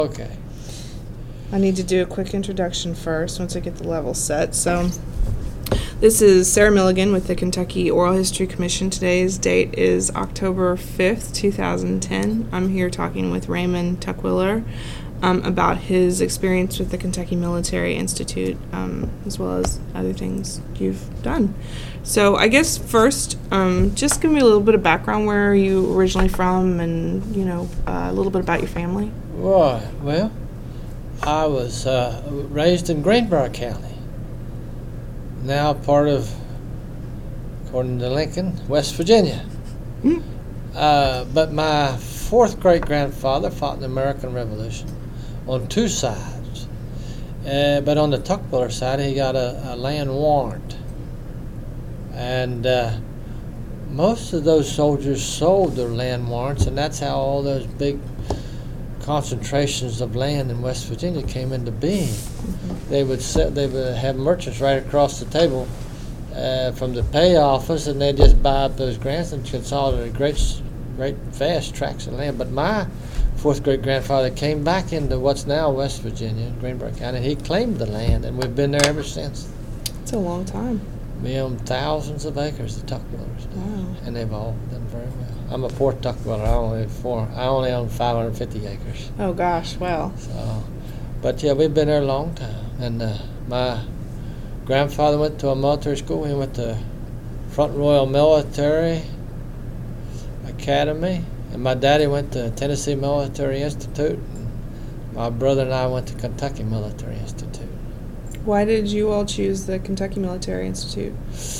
Okay. I need to do a quick introduction first once I get the level set. So, this is Sarah Milligan with the Kentucky Oral History Commission. Today's date is October 5th, 2010. I'm here talking with Raymond Tuckwiller about his experience with the Kentucky Military Institute, as well as other things you've done. So I guess first, just give me a little bit of background. Where are you originally from, and a little bit about your family? Right. Well, I was raised in Greenbrier County, now part of, according to Lincoln, West Virginia. But my fourth great-grandfather fought in the American Revolution on two sides. But on the Tuckwiller side, he got a land warrant. And most of those soldiers sold their land warrants, and that's how all those big concentrations of land in West Virginia came into being. They would have merchants right across the table from the pay office, and they'd just buy up those grants and consolidate great vast tracts of land. But my fourth great-grandfather came back into what's now West Virginia, Greenbrier County, and he claimed the land, and we've been there ever since. It's a long time. We own thousands of acres of Tuckwillers, and they've all done very well. I'm a fourth Tuckwiller. I only own 550 acres. Oh gosh, wow. So, but yeah, we've been there a long time. And my grandfather went to a military school. He went to Front Royal Military Academy, and my daddy went to Tennessee Military Institute. And my brother and I went to Kentucky Military Institute. Why did you all choose the Kentucky Military Institute?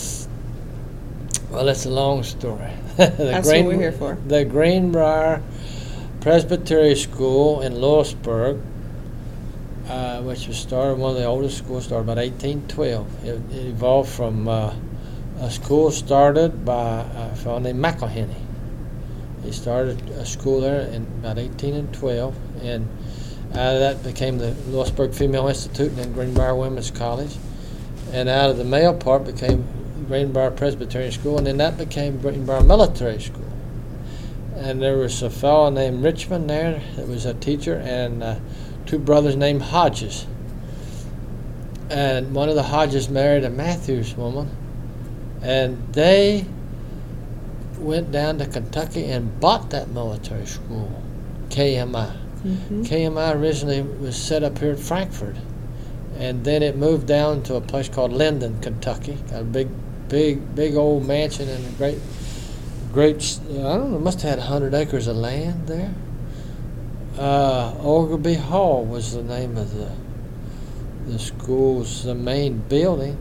Well, it's a long story. That's what we're here for. The Greenbrier Presbyterian School in Lewisburg, which was one of the oldest schools, started about 1812. It evolved from a school started by a fellow named McElhenney. He started a school there in about 1812, and out of that became the Lewisburg Female Institute and then Greenbrier Women's College. And out of the male part became Greenbrier Presbyterian School, and then that became Greenbrier Military School. And there was a fellow named Richmond there that was a teacher, and two brothers named Hodges. And one of the Hodges married a Matthews woman, and they went down to Kentucky and bought that military school, KMI. KMI originally was set up here in Frankfort, and then it moved down to a place called Linden, Kentucky. Got a big old mansion and a great, I don't know, must have had 100 acres of land there. Ogilby Hall was the name of the school's main building.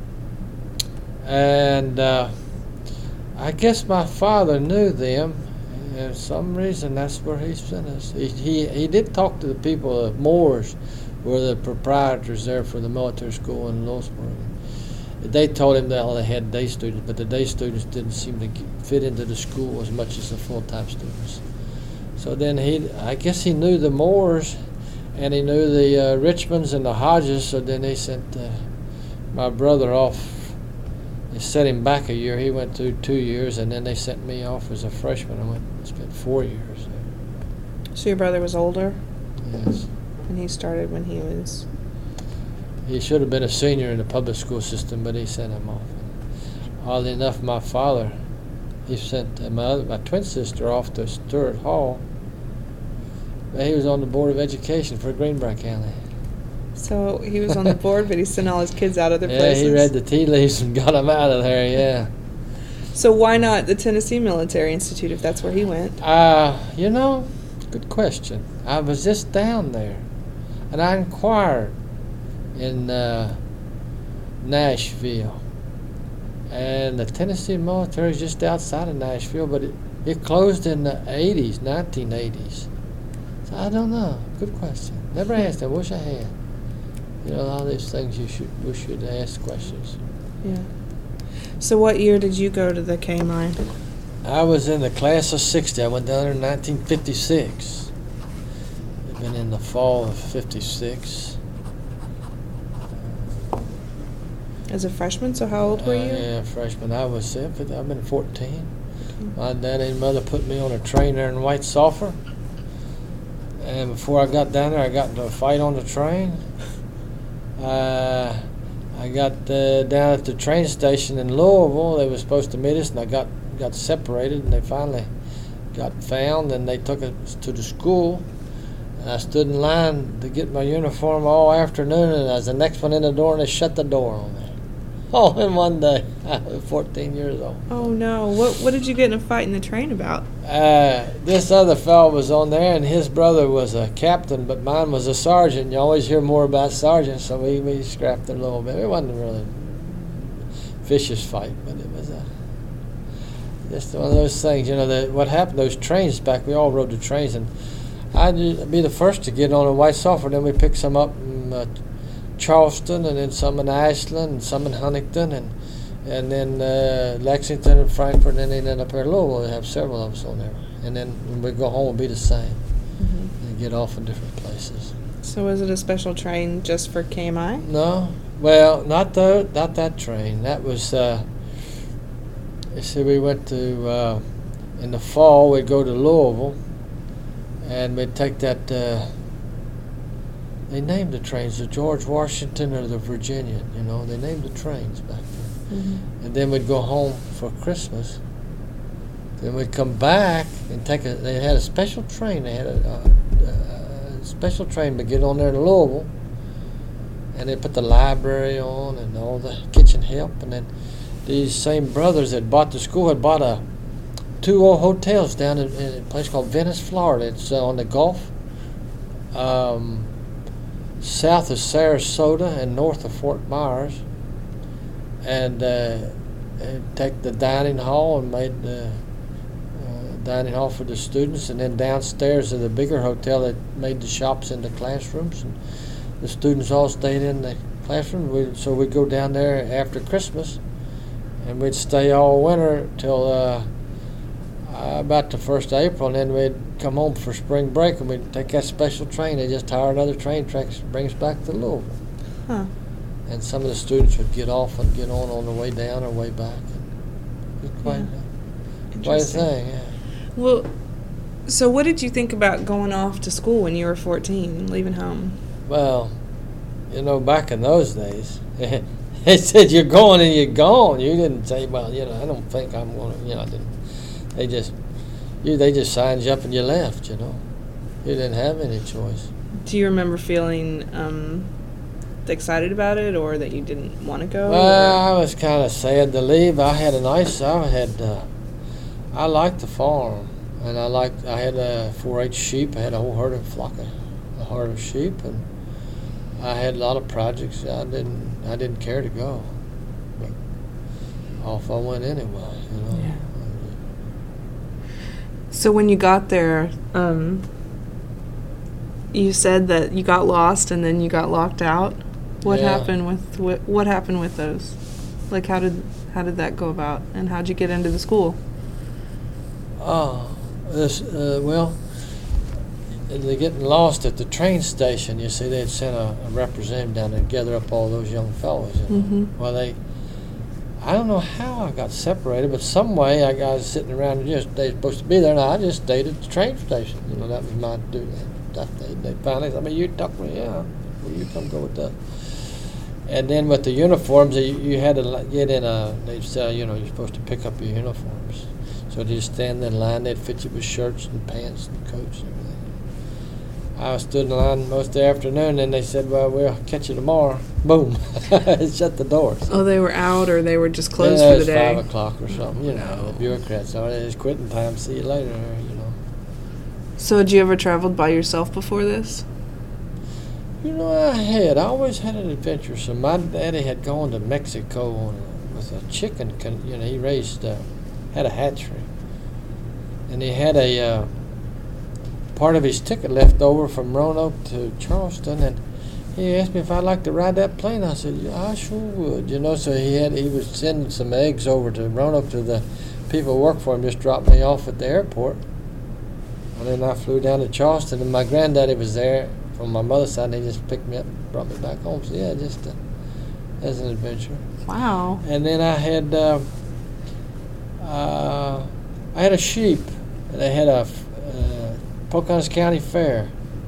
And I guess my father knew them, and for some reason that's where he sent us. He did talk to the people at Moore's, were the proprietors there for the military school in Lewisburg. They told him that they had day students, but the day students didn't seem to fit into the school as much as the full-time students. So then I guess he knew the Moores, and he knew the Richmonds and the Hodges, so then they sent my brother off. They sent him back a year. He went through 2 years, and then they sent me off as a freshman. I spent 4 years there. So your brother was older? Yes. And he started when he was... He should have been a senior in the public school system, but he sent him off. Oddly enough, my father, he sent my twin sister off to Stewart Hall. He was on the Board of Education for Greenbrier County. So he was on the board, but he sent all his kids out other places? Yeah, he read the tea leaves and got them out of there, yeah. So why not the Tennessee Military Institute if that's where he went? Good question. I was just down there, and I inquired in Nashville. And the Tennessee Military is just outside of Nashville, but it closed in the 1980s. So I don't know. Good question. Never asked. I wish I had. All these things we should ask questions. Yeah. So what year did you go to the KMI? I was in the class of 60. I went down there in 1956. I've been in the fall of 56. As a freshman, so how old were you? Yeah, freshman. I've been 14. My daddy and mother put me on a train there in White Sulphur. And before I got down there, I got into a fight on the train. I got down at the train station in Louisville. They were supposed to meet us, and I got separated, and they finally got found, and they took us to the school. And I stood in line to get my uniform all afternoon, and I was the next one in the door, and they shut the door on me. All in one day. I was 14 years old. Oh no! What did you get in a fight in the train about? This other fellow was on there, and his brother was a captain, but mine was a sergeant. You always hear more about sergeants, so we scrapped it a little bit. It wasn't a really vicious fight, but it was just one of those things. You know, what happened, those trains back, we all rode the trains, and I'd be the first to get on a White Sulphur, then we picked some up in Charleston, and then some in Ashland, and some in Huntington, and then Lexington and Frankfort, and then they ended up here in Louisville. They have several of us on there. And then when we go home, it'll be the same. Mm-hmm. And get off in different places. So was it a special train just for KMI? No. Well, not that train. That was, you see, we went to, in the fall, we'd go to Louisville, and we'd take that, they named the trains, the George Washington or the Virginian, you know. They named the trains back then. Mm-hmm. And then we'd go home for Christmas. Then we'd come back and they had a special train. They had a special train to get on there to Louisville. And they put the library on and all the kitchen help. And then these same brothers that bought the school had bought two old hotels down in a place called Venice, Florida. It's on the Gulf. South of Sarasota and north of Fort Myers, and take the dining hall and made the dining hall for the students, and then downstairs in the bigger hotel that made the shops into classrooms, and the students all stayed in the classroom. So we'd go down there after Christmas, and we'd stay all winter till about the 1st of April, and then we'd come home for spring break, and we'd take that special train. They just hire another train track to bring us back to Louisville. Huh. And some of the students would get off and get on the way down or way back. It was quite a thing, yeah. Well, so what did you think about going off to school when you were 14, leaving home? Well, you know, back in those days, they said you're going and you're gone. You didn't say, well, you know, I don't think I'm going to, you know, I didn't. They just signed you up and you left, you know. You didn't have any choice. Do you remember feeling excited about it, or that you didn't want to go? Well, I was kind of sad to leave. I liked the farm, and I had 4-H sheep. I had a whole herd of sheep, and I had a lot of projects. I didn't care to go, but off I went anyway, you know. Yeah. So when you got there, you said that you got lost and then you got locked out. What happened with those? Like, how did that go about, and how'd you get into the school? Well, they're getting lost at the train station. You see, they'd sent a representative down there to gather up all those young fellows. You know? Mm-hmm. Well, I don't know how I got separated, but some way I got sitting around and they were supposed to be there, and I just stayed at the train station. You know, that was my duty. They finally said, you talk to me, yeah, well, you come go with us. And then with the uniforms, you had to get in they'd say, you know, you're supposed to pick up your uniforms. So you stand in line, they'd fit you with shirts and pants and coats and everything. I stood in line most of the afternoon, and they said, well, we'll catch you tomorrow. Boom. Shut the doors. Oh, they were out, or they were just closed for the day? It was 5 o'clock or something, you know, the bureaucrats. So it was quitting time, see you later, you know. So had you ever traveled by yourself before this? You know, I always had an adventure. So my daddy had gone to Mexico with a chicken, you know, he had a hatchery. And he had a part of his ticket left over from Roanoke to Charleston, and he asked me if I'd like to ride that plane. I said, yeah, I sure would, you know. So he was sending some eggs over to Roanoke to the people who work for him, just dropped me off at the airport. And then I flew down to Charleston, and my granddaddy was there from my mother's side, and he just picked me up and brought me back home. So yeah, just as an adventure. Wow. And then I had a sheep, and I had a Pocahontas County Fair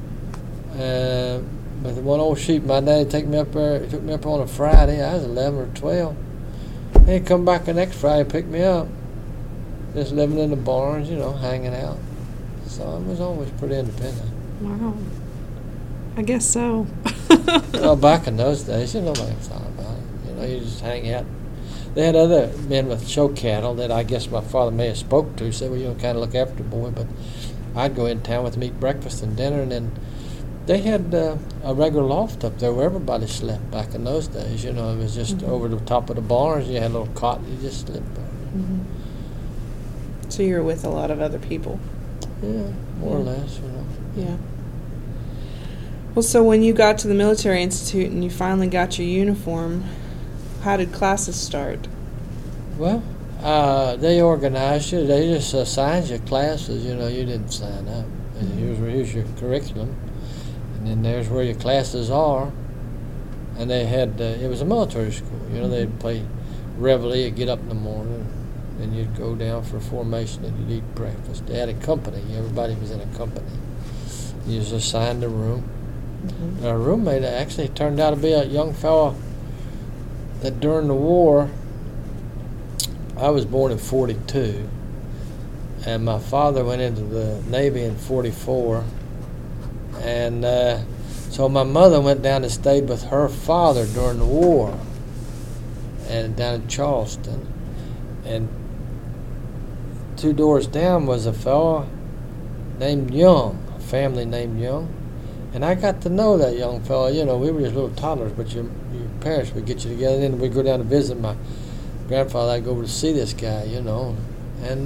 But the one old sheep, my daddy took me up there. He took me up on a Friday. I was 11 or 12. He'd come back the next Friday and pick me up. Just living in the barns, hanging out. So I was always pretty independent. Wow. I guess so. Well, back in those days, nobody thought about it. You just hang out. They had other men with show cattle that I guess my father may have spoke to, said, well, kind of look after the boy. But I'd go in town with them, eat breakfast and dinner, and then they had a regular loft up there where everybody slept back in those days. It was just over the top of the barns. You had a little cot, you just slept there. Mm-hmm. So you were with a lot of other people? Yeah, more or less, Yeah. Well, so when you got to the Military Institute and you finally got your uniform, how did classes start? Well, they organized you. They just assigned you classes. You didn't sign up. Here's your curriculum, and then there's where your classes are. And they had it was a military school. They'd play reveille. You'd get up in the morning, and you'd go down for formation, and you'd eat breakfast. They had a company. Everybody was in a company. You was assigned a room. Mm-hmm. Our roommate actually turned out to be a young fellow that during the war, I was born in 42, and my father went into the Navy in 44, and so my mother went down and stayed with her father during the war, and down in Charleston, and 2 doors down was a fellow named Young, a family named Young. And I got to know that young fellow. We were just little toddlers, but your parents would get you together, and then we'd go down to visit my grandfather. I'd go over to see this guy, And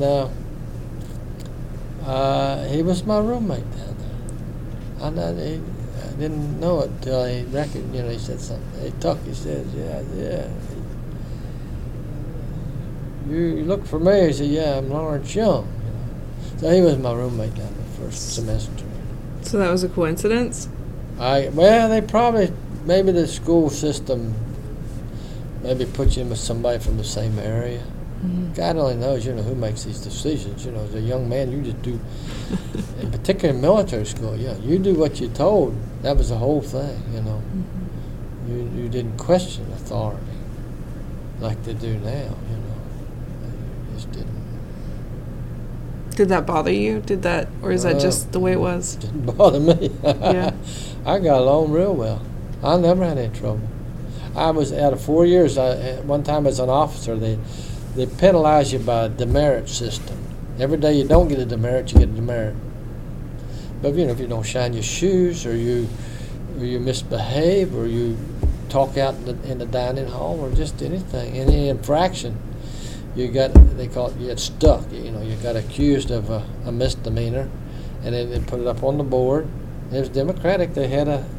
he was my roommate down there. I didn't know it till he reckoned, he said something. He said, yeah. You look familiar. He said, yeah, I'm Lawrence Young. So he was my roommate down the first semester. So that was a coincidence? They probably, maybe the school system maybe put you in with somebody from the same area. Mm-hmm. God only knows, who makes these decisions. As a young man, you just do, in particular in military school, you do what you're told. That was the whole thing, Mm-hmm. You didn't question authority like they do now, You just didn't. Did that bother you? Or is that just the way it was? It didn't bother me. Yeah. I got along real well. I never had any trouble. I was out of 4 years. One time as an officer, they penalize you by a demerit system. Every day you don't get a demerit, you get a demerit. But if you don't shine your shoes, or you misbehave, or you talk out in the dining hall, or just anything, any infraction, you get stuck. You got accused of a misdemeanor, and then they put it up on the board. It was Democratic. They had a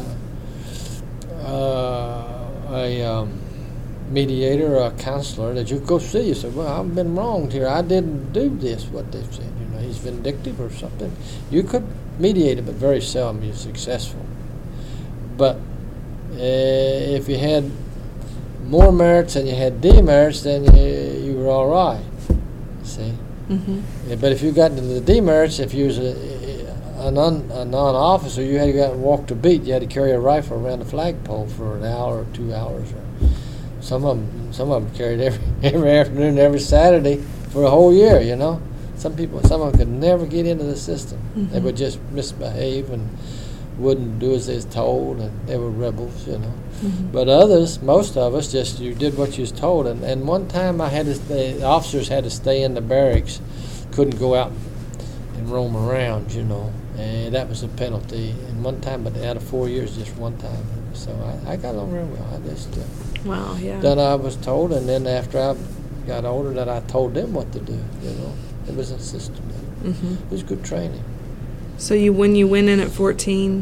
mediator or a counselor that you go see. You said, well, I've been wronged here. I didn't do this, what they've said. He's vindictive or something. You could mediate it, but very seldom you're successful. But if you had more merits than you had demerits, then you were all right. See? Mm-hmm. Yeah, but if you got into the demerits, if you was a non-officer, you had to go out and walk the beat. You had to carry a rifle around the flagpole for an hour or 2 hours. Or some of them carried every afternoon, every Saturday for a whole year. Some of them could never get into the system. Mm-hmm. They would just misbehave and wouldn't do as they was told, and they were rebels. Mm-hmm. But others, most of us, just you did what you was told. And one time the officers had to stay in the barracks, couldn't go out and roam around, and that was a penalty. And one time, but out of 4 years, just one time. So I got along real well. I just wow, yeah. Then I was told, and then after I got older, that I told them what to do. It was a system. Mm-hmm. It was good training. So when you went in at 14,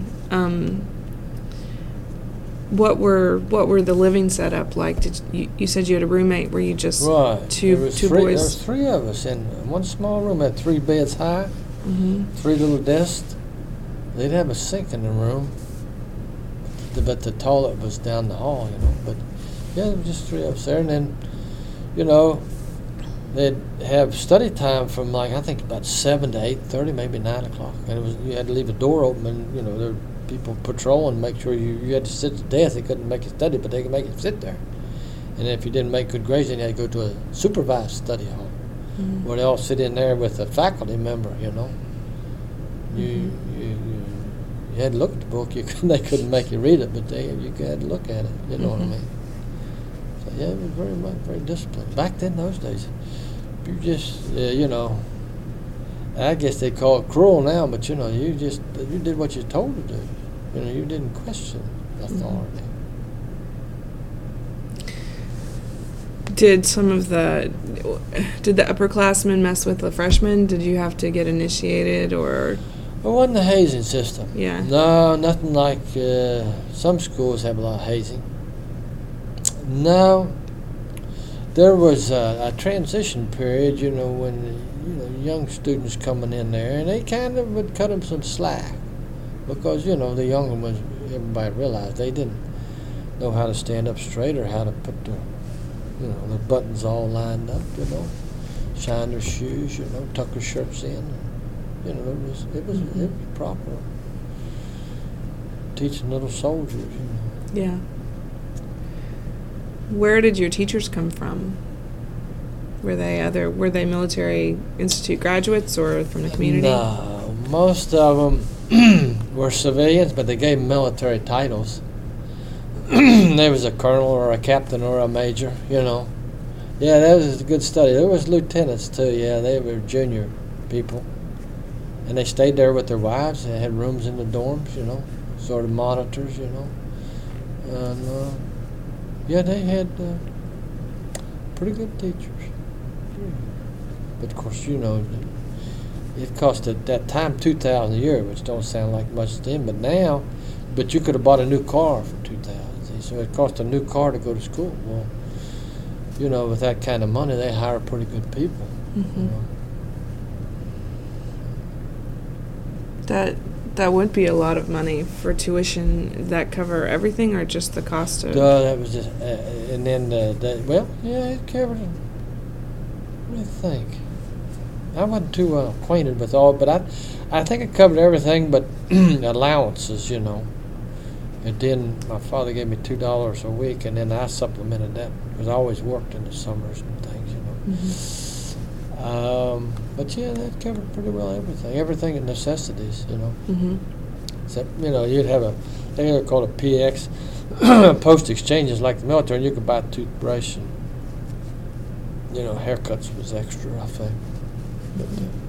what were the living setup like? You said you had a roommate? Were you just two boys? There was 3 of us in one small room. Had 3 beds high, mm-hmm. 3 little desks. They'd have a sink in the room, but the toilet was down the hall. But yeah, there were just 3 of us there, and then they'd have study time from I think about 7 to 8:30, maybe 9 o'clock, and you had to leave the door open, and people patrol and make sure you had to sit to death. They couldn't make you study, but they could make you sit there. And if you didn't make good grades, then you had to go to a supervised study hall, where they all sit in there with a faculty member, you know. You had to look at the book. They couldn't make you read it, but you had to look at it. You know what I mean? So yeah, it was very disciplined. Back then, those days, you just you know, I guess they call it cruel now, but you know, you did what you're told to do. You know, you didn't question authority. Did the upperclassmen mess with the freshmen? Did you have to get initiated, or? It wasn't a hazing system. Yeah. No, nothing like some schools have a lot of hazing. No, there was a transition period, you know, when young students coming in there, and they kind of would cut them some slack because you know the younger ones, everybody realized they didn't know how to stand up straight or how to put their buttons all lined up, you know, shine their shoes, you know, tuck their shirts in. You know, it was proper. Teaching little soldiers, you know. Yeah. Where did your teachers come from? Were they military institute graduates or from the community? No, most of them were civilians, but they gave them military titles. There was a colonel or a captain or a major, you know. Yeah, that was a good study. There was lieutenants too. Yeah, they were junior people. And they stayed there with their wives. They had rooms in the dorms, you know, sort of monitors, you know. And, yeah, they had pretty good teachers. But, of course, you know, it cost at that time $2,000 a year, which don't sound like much then. But you could have bought a new car for $2,000. So it cost a new car to go to school. Well, you know, with that kind of money, they hire pretty good people. Mm-hmm. You know. That would be a lot of money for tuition. Did that cover everything or just the cost of? That was just, and then it covered it. What do you think? I wasn't too well acquainted with all, but I think it covered everything but allowances, you know. And then my father gave me $2 a week, and then I supplemented that because I always worked in the summers and things, you know. Mm-hmm. But yeah, that covered pretty well everything in necessities, you know. Mm-hmm. Except, you know, you'd have they were called a PX, post exchanges like the military, and you could buy a toothbrush and, you know, haircuts was extra, I think. But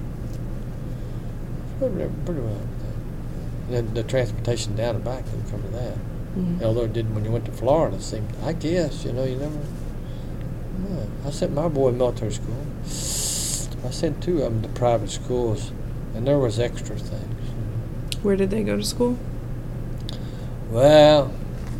pretty well everything. And the transportation down and back didn't cover that. Mm-hmm. Although it did when you went to Florida, it seemed, I guess, you know, you never. Yeah. I sent my boy to military school. I sent two of them to private schools, and there was extra things. Where did they go to school? Well,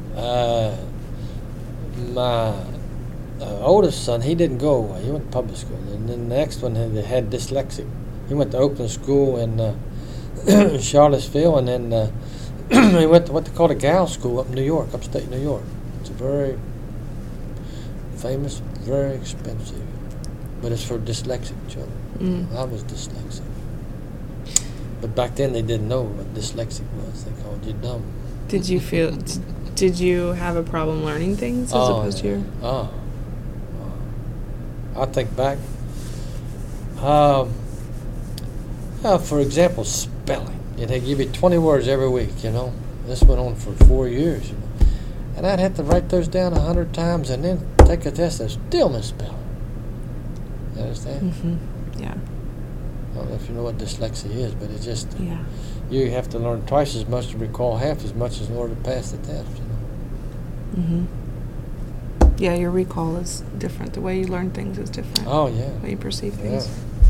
my oldest son, he didn't go away. He went to public school. And then the next one had dyslexic. He went to Oakland School in Charlottesville, and then he went to what they call a gal school up in New York, upstate New York. It's a very famous, very expensive. But it's for dyslexic children. I was dyslexic. But back then they didn't know what dyslexic was. They called you dumb. Did you have a problem learning things as opposed to your? I think back. For example, spelling. They give you 20 words every week, you know. This went on for 4 years, you know. And I'd have to write those down 100 times and then take a test and still misspell. You understand? Mm-hmm. Yeah. I don't know if you know what dyslexia is, but it's just yeah. You have to learn twice as much to recall half as much in order to pass the test. You know? Mm-hmm. Yeah, your recall is different. The way you learn things is different. Oh yeah. The way you perceive things. Yeah.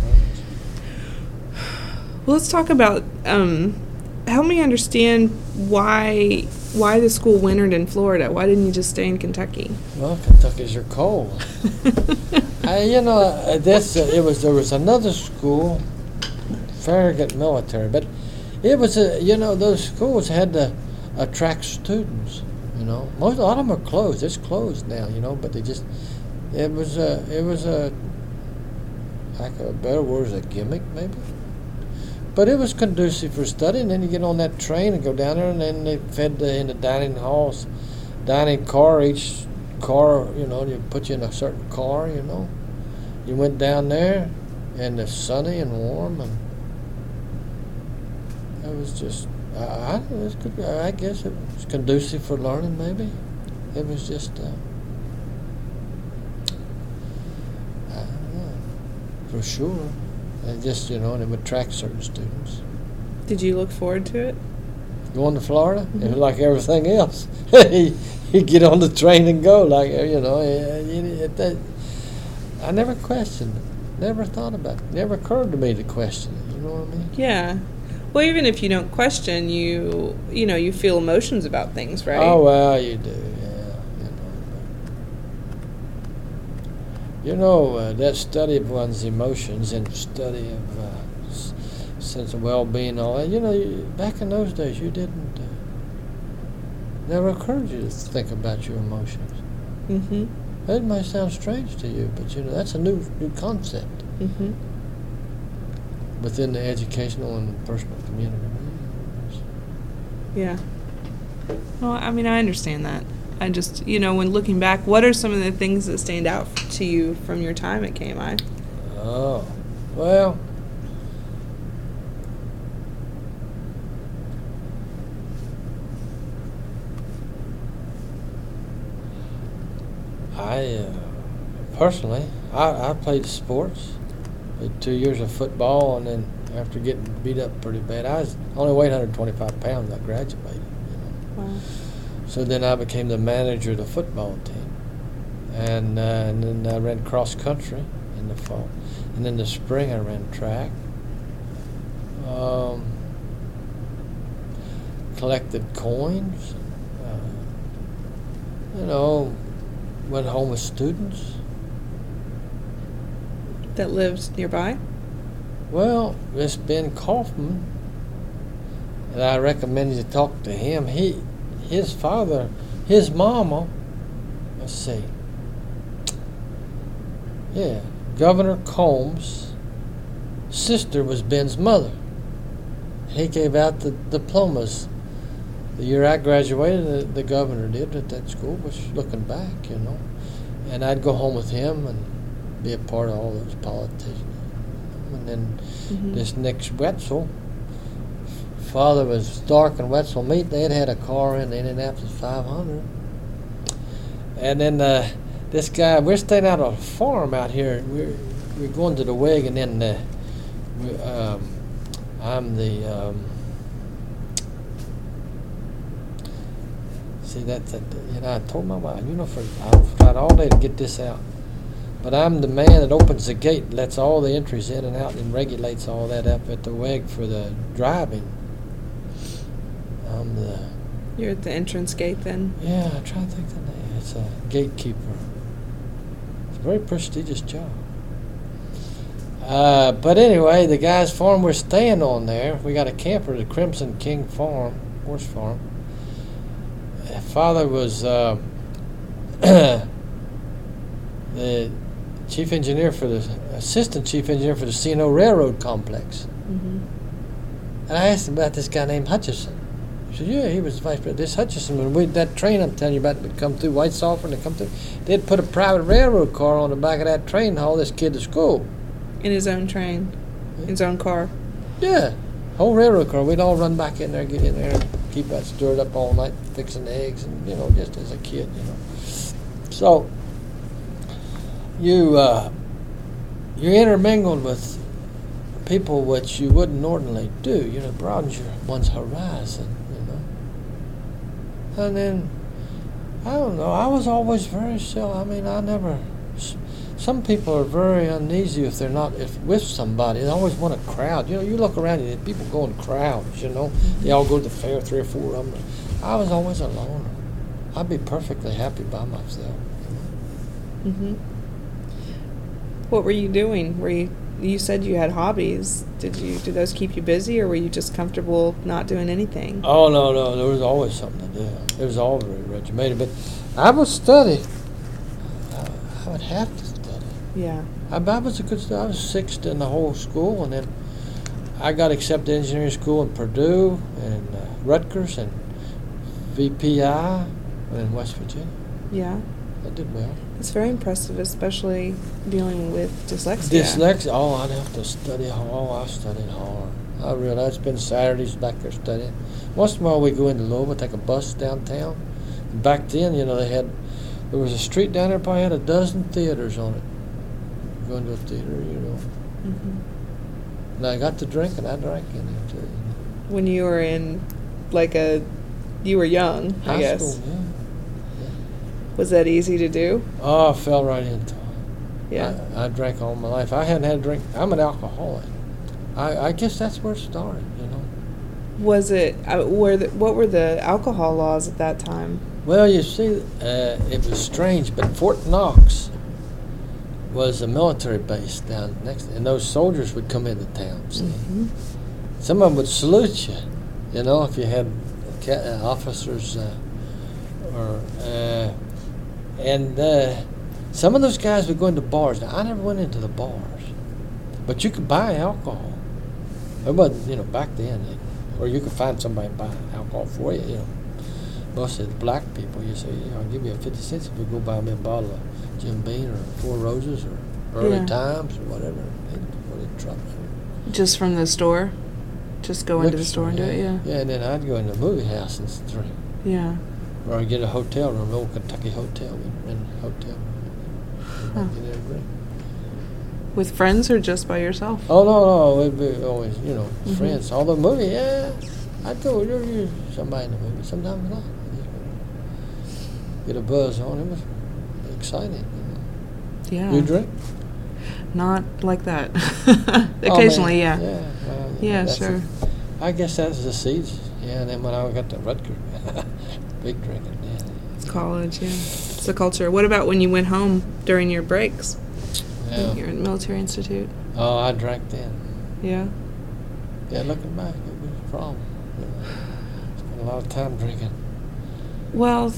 Well, let's talk about. Help me understand why the school wintered in Florida. Why didn't you just stay in Kentucky? Well, Kentucky's are cold. There was another school, Farragut Military, but it was those schools had to attract students. You know, a lot of them are closed. It's closed now. You know, but it was a lack of a better word, a gimmick maybe. But it was conducive for study, and then you get on that train and go down there, and then they fed in the dining halls, dining car. Each car, you put you in a certain car, You went down there, and it's sunny and warm, and it was just, I guess it was conducive for learning, maybe. It was just, I don't know, for sure. And just, and it would attract certain students. Did you look forward to it? Going to Florida? Mm-hmm. It was like everything else. You get on the train and go, I never questioned it. Never thought about it. Never occurred to me to question it. You know what I mean? Yeah. Well, even if you don't question, you feel emotions about things, right? Oh, well, you do, yeah. That study of one's emotions and study of sense of well-being and all that, back in those days, you didn't, never occurred to you to think about your emotions. Mm-hmm. That might sound strange to you, but, that's a new concept. Mm-hmm. Within the educational and personal community. Yeah. Well, I mean, I understand that. I just, when looking back, what are some of the things that stand out to you from your time at KMI? Oh, well, personally, I played sports. Did 2 years of football, and then after getting beat up pretty bad, I only weighed 125 pounds. I graduated. Wow. So then I became the manager of the football team, and then I ran cross country in the fall, and in the spring I ran track. Collected coins. Went home with students. That lives nearby? Well, this Ben Kaufman, and I recommend you talk to him. His father, his mama, let's see. Yeah, Governor Combs' sister was Ben's mother. He gave out the diplomas. The year I graduated, the governor did at that school, which looking back, And I'd go home with him and be a part of all those politicians. And then this Nick Wetzel, father was Stark and Wetzel meet. They had a car in the Indianapolis 500. And then this guy, we're staying out on a farm out here. We're going to the WIG, and then I'm the... See, I told my wife, I've tried all day to get this out. But I'm the man that opens the gate, and lets all the entries in and out, and regulates all that up at the WEG for the driving. You're at the entrance gate then? Yeah, I try to think the name. It's a gatekeeper. It's a very prestigious job. But anyway, the guy's farm we're staying on there, we got a camper, the Crimson King Farm, horse farm. Father was the chief engineer assistant chief engineer for the C&O Railroad Complex. Mm-hmm. And I asked him about this guy named Hutchison. He said, yeah, he was vice president. This Hutchison, when that train I'm telling you about would come through White Sulphur, and come through, they'd put a private railroad car on the back of that train and haul this kid to school. In his own train? His own car? Yeah. Whole railroad car. We'd all run back in there, get in there, and keep that stirred up all night, fixing eggs, and, just as a kid, So, you're intermingled with people which you wouldn't ordinarily do. It broadens one's horizon, And then, I don't know, I was always very still. Some people are very uneasy if they're not with somebody. They always want a crowd. You look around, and people go in crowds, They all go to the fair, 3 or 4 of them. I was always a loner. I'd be perfectly happy by myself. Mm-hmm. What were you doing? You said you had hobbies. Did those keep you busy, or were you just comfortable not doing anything? Oh, no. There was always something to do. It was all very regimented. But I would study. I would have to study. Yeah. I was a good student. I was 6th in the whole school, and then I got accepted to engineering school in Purdue and Rutgers and VPI in West Virginia. Yeah. I did well. It's very impressive, especially dealing with dyslexia. Dyslexia? Oh, I'd have to study hard. Oh, I studied hard. I realize it's been Saturdays back there studying. Once in a while we go into Louisville, take a bus downtown. And back then, there was a street down there, probably had a dozen theaters on it. Going to a theater, Mm-hmm. And I got to drink, and I drank in there too. When you were in, you were young, I High guess. school, yeah. Was that easy to do? Oh, I fell right into it. Yeah. I drank all my life. I hadn't had a drink. I'm an alcoholic. I guess that's where it started, Was it, what were the alcohol laws at that time? Well, you see, it was strange, but Fort Knox was a military base down next, and those soldiers would come into town. See, some of them would salute you, if you had officers, some of those guys would go into bars. Now, I never went into the bars, but you could buy alcohol. It wasn't, back then, or you could find somebody buy alcohol for you. Most of the black people, you say, I'll give you 50 cents if you go buy me a bottle of Jim Beam or Four Roses or Early Times or whatever. They'd trouble. Just from the store? Just go into the store and do it, yeah? Yeah, and then I'd go in the movie house and drink. Yeah. Or I'd get a hotel room, an old Kentucky hotel. Get there and drink. With friends or just by yourself? Oh, no, it'd be always, friends. Although movie, I'd go with somebody in the movie. Sometimes not. Get a buzz on. It was exciting. Yeah. You drink? Not like that. Occasionally, yeah. Yeah, well, yeah, sure. I guess that's the seeds. Yeah, and then when I got to Rutgers, big drinking. Yeah. It's college, yeah. It's the culture. What about when you went home during your breaks? Yeah. When you're in the military institute? Oh, I drank then. Yeah. Yeah, looking back, it was a problem. Spent a lot of time drinking. Well,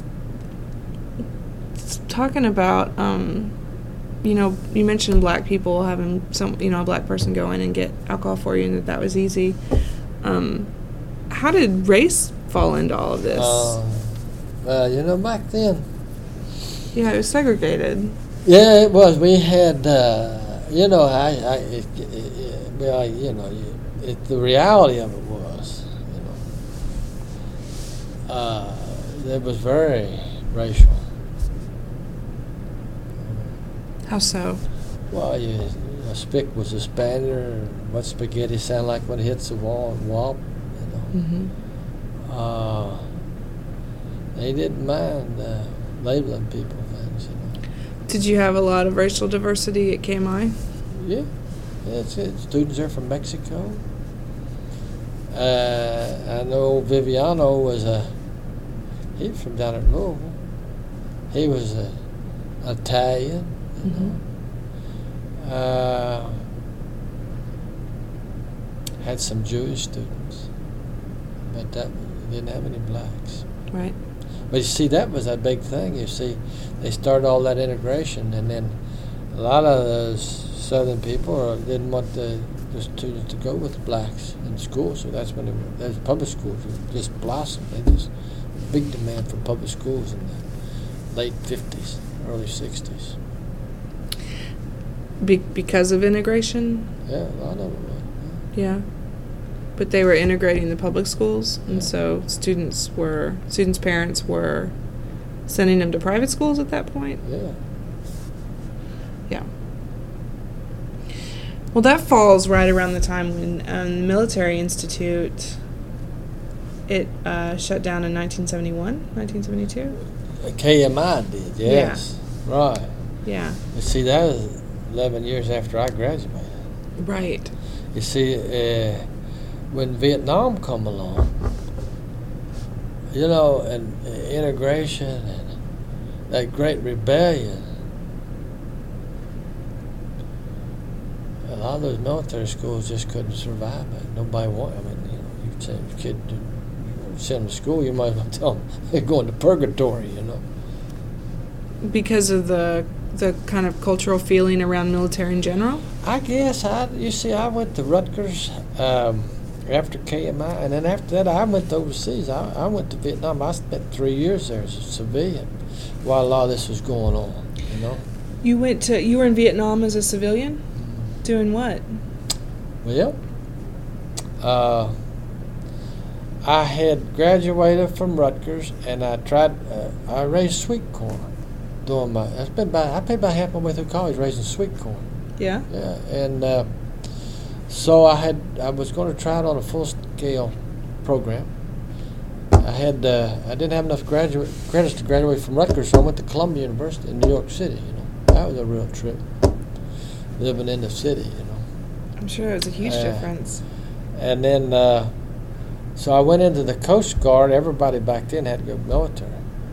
talking about, you mentioned black people having a black person go in and get alcohol for you, and that was easy. How did race fall into all of this? Well, back then. Yeah, it was segregated. Yeah, it was. We had, the reality of it was, it was very racial. How so? Well, a spick was a Spaniard. What spaghetti sound like when it hits the wall and wop, Mm-hmm. They didn't mind labeling people things, Did you have a lot of racial diversity at KMI? Yeah, it's students there from Mexico. I know Viviano was he's from down at Louisville. He was Italian, had some Jewish students, but that didn't have any blacks. Right. But you see, that was a big thing. You see, they started all that integration, and then a lot of those Southern people didn't want the students to go with the blacks in school, so that's when those public schools just blossomed. They just big demand for public schools in the late 50s, early 60s. Because of integration? Yeah, a lot of them were. Yeah. But they were integrating the public schools, and so students' parents were sending them to private schools at that point? Yeah. Yeah. Well, that falls right around the time when the Military Institute, it shut down in 1971, 1972? KMI did, yes. Yeah. Right. Yeah. You see, that was 11 years after I graduated. Right. You see, when Vietnam come along, and integration and that great rebellion, a lot of those military schools just couldn't survive it. Nobody wanted. You say a kid, you send them to school, you might as well tell them they're going to purgatory. Because of the the kind of cultural feeling around military in general? I guess I went to Rutgers after KMI, and then after that I went overseas. I went to Vietnam. I spent 3 years there as a civilian while a lot of this was going on, you know. You were in Vietnam as a civilian? Doing what? Well, I had graduated from Rutgers, and I raised sweet corn. I paid about half my way through college raising sweet corn. Yeah. Yeah, and so I was going to try it on a full scale program. I didn't have enough credits to graduate from Rutgers, so I went to Columbia University in New York City. You know, that was a real trip, living in the city. You know, I'm sure it was a huge difference. And then, so I went into the Coast Guard. Everybody back then had to go military.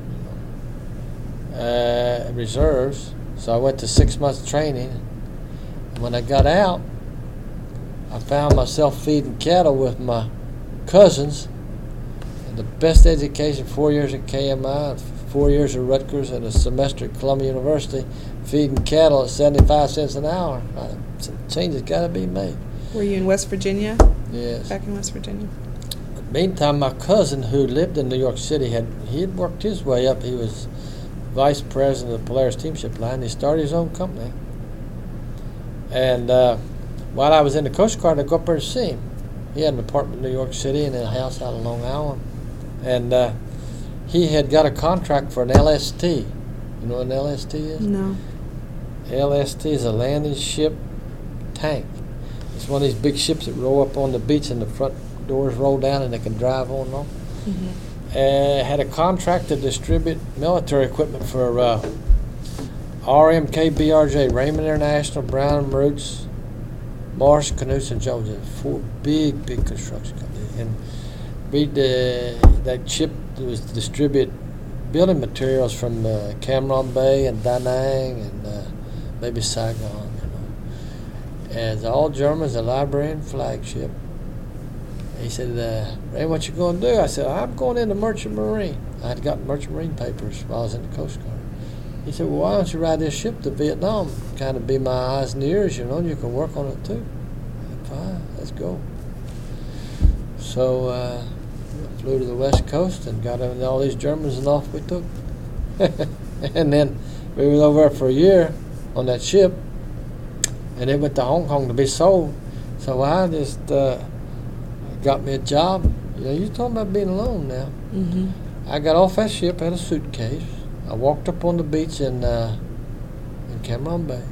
Reserves. So I went to 6 months training. And when I got out, I found myself feeding cattle with my cousins. And the best education, 4 years at KMI, 4 years at Rutgers, and a semester at Columbia University, feeding cattle at 75 cents an hour. Some change has got to be made. Were you in West Virginia? Yes. Back in West Virginia. Meantime, my cousin who lived in New York City had worked his way up. He was vice president of the Polaris Steamship Line. He started his own company. And while I was in the Coast Guard, I'd go up there to see him. He had an apartment in New York City and a house out on Long Island. And he had got a contract for an LST. You know what an LST is? No. LST is a landing ship tank. It's one of these big ships that roll up on the beach and the front doors roll down and they can drive on and off. Mm-hmm. Had a contract to distribute military equipment for RMK BRJ, Raymond International, Brown & Roots, Morris, Knudsen, Jones. 4 big construction companies. And that ship was to distribute building materials from Cam Ranh Bay and Da Nang and maybe Saigon. You know. As all Germans, a librarian flagship. He said, Ray, what you going to do? I said, I'm going into Merchant Marine. I had gotten Merchant Marine papers while I was in the Coast Guard. He said, well, why don't you ride this ship to Vietnam? Kind of be my eyes and ears, you know, and you can work on it too. I said, fine, let's go. So I flew to the West Coast and got in all these Germans and off we took. And then we were over there for a year on that ship, and it went to Hong Kong to be sold. So I just got me a job. You know, you're talking about being alone now. Mm-hmm. I got off that ship, had a suitcase. I walked up on the beach in Cam Ranh Bay.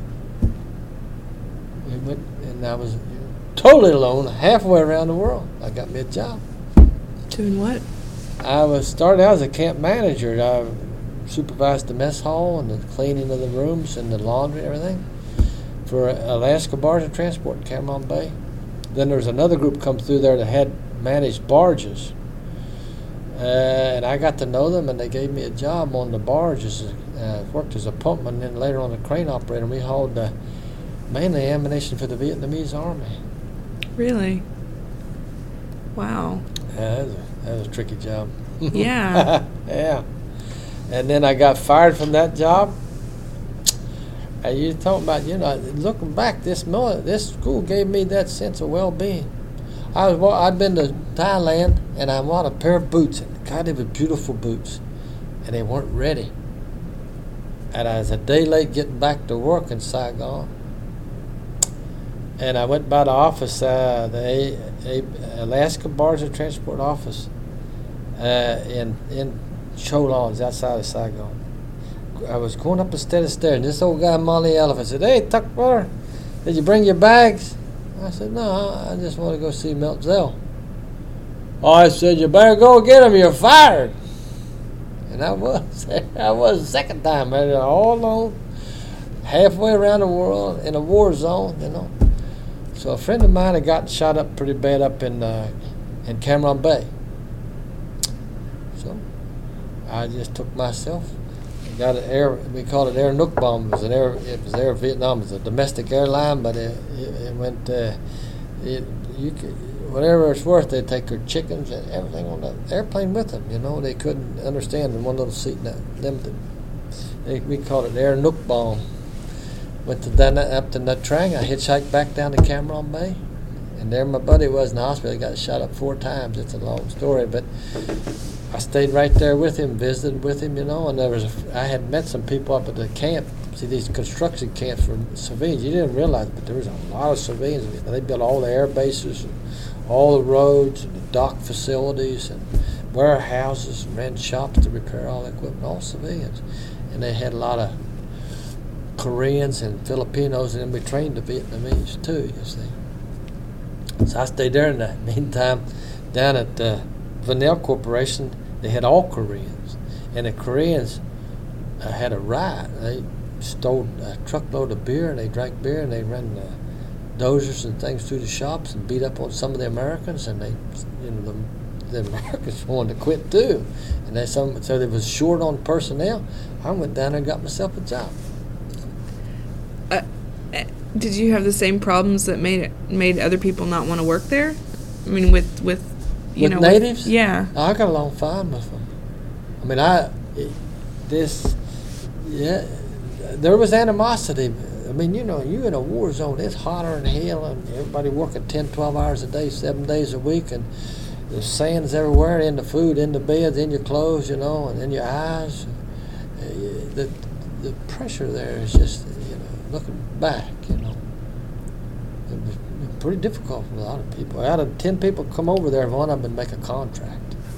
We went, and I was totally alone, halfway around the world. I got me a job. Doing what? I started out as a camp manager. I supervised the mess hall and the cleaning of the rooms and the laundry and everything for Alaska Barge and Transport in Cam Ranh Bay. Then there was another group come through there that had managed barges. And I got to know them, and they gave me a job on the barges. Worked as a pumpman, and then later on a crane operator. We hauled mainly ammunition for the Vietnamese Army. Really? Wow. Yeah, that was a tricky job. Yeah. Yeah. And then I got fired from that job. And you're talking about, you know, looking back, this school gave me that sense of well-being. I'd been to Thailand, and I bought a pair of boots. And God, they were beautiful boots, and they weren't ready. And I was a day late getting back to work in Saigon. And I went by the office, the Alaska Barge and Transport office in Cho Lons, outside of Saigon. I was going up a steady stair, and this old guy, Molly Elephant, said, "Hey, Tuck brother, did you bring your bags?" I said, "No, I just want to go see Milt Zell." Oh, I said, "You better go get him, you're fired." And I was the second time, I was all alone, halfway around the world in a war zone, you know. So a friend of mine had gotten shot up pretty bad up in Cam Ranh Bay. So I just took myself, got an Air, we called it Air Nuc Bomb. It was Air Vietnam. It was a domestic airline, but it went, whatever it's worth, they'd take their chickens and everything on the airplane with them. You know, they couldn't understand in one little seat, limited. We called it Air Nuc Bomb. Went to up to Nut Trang. I hitchhiked back down to Cameron Bay. And there my buddy was in the hospital. He got shot up 4 times. It's a long story, but I stayed right there with him, visited with him, and I had met some people up at the camp. See, these construction camps for civilians, you didn't realize, but there was a lot of civilians. They built all the air bases, and all the roads, and the dock facilities, and warehouses, and ran shops to repair all the equipment, all civilians. And they had a lot of Koreans and Filipinos, and then we trained the Vietnamese too, you see. So I stayed there in the meantime. Down at Vanell Corporation, they had all Koreans. And the Koreans had a riot. They stole a truckload of beer, and they drank beer, and they ran dozers and things through the shops and beat up on some of the Americans, and they, the Americans wanted to quit too. And so they was short on personnel. I went down there and got myself a job. Did you have the same problems that made other people not want to work there? I mean, with natives? Yeah. I got along fine with them. I mean, there was animosity. I mean, you in a war zone, it's hotter than hell, and everybody working 10, 12 hours a day, 7 days a week, and there's sands everywhere, in the food, in the beds, in your clothes, and in your eyes. The pressure there is just, looking back, it was pretty difficult for a lot of people. Out of 10 people come over there, one of them would make a contract.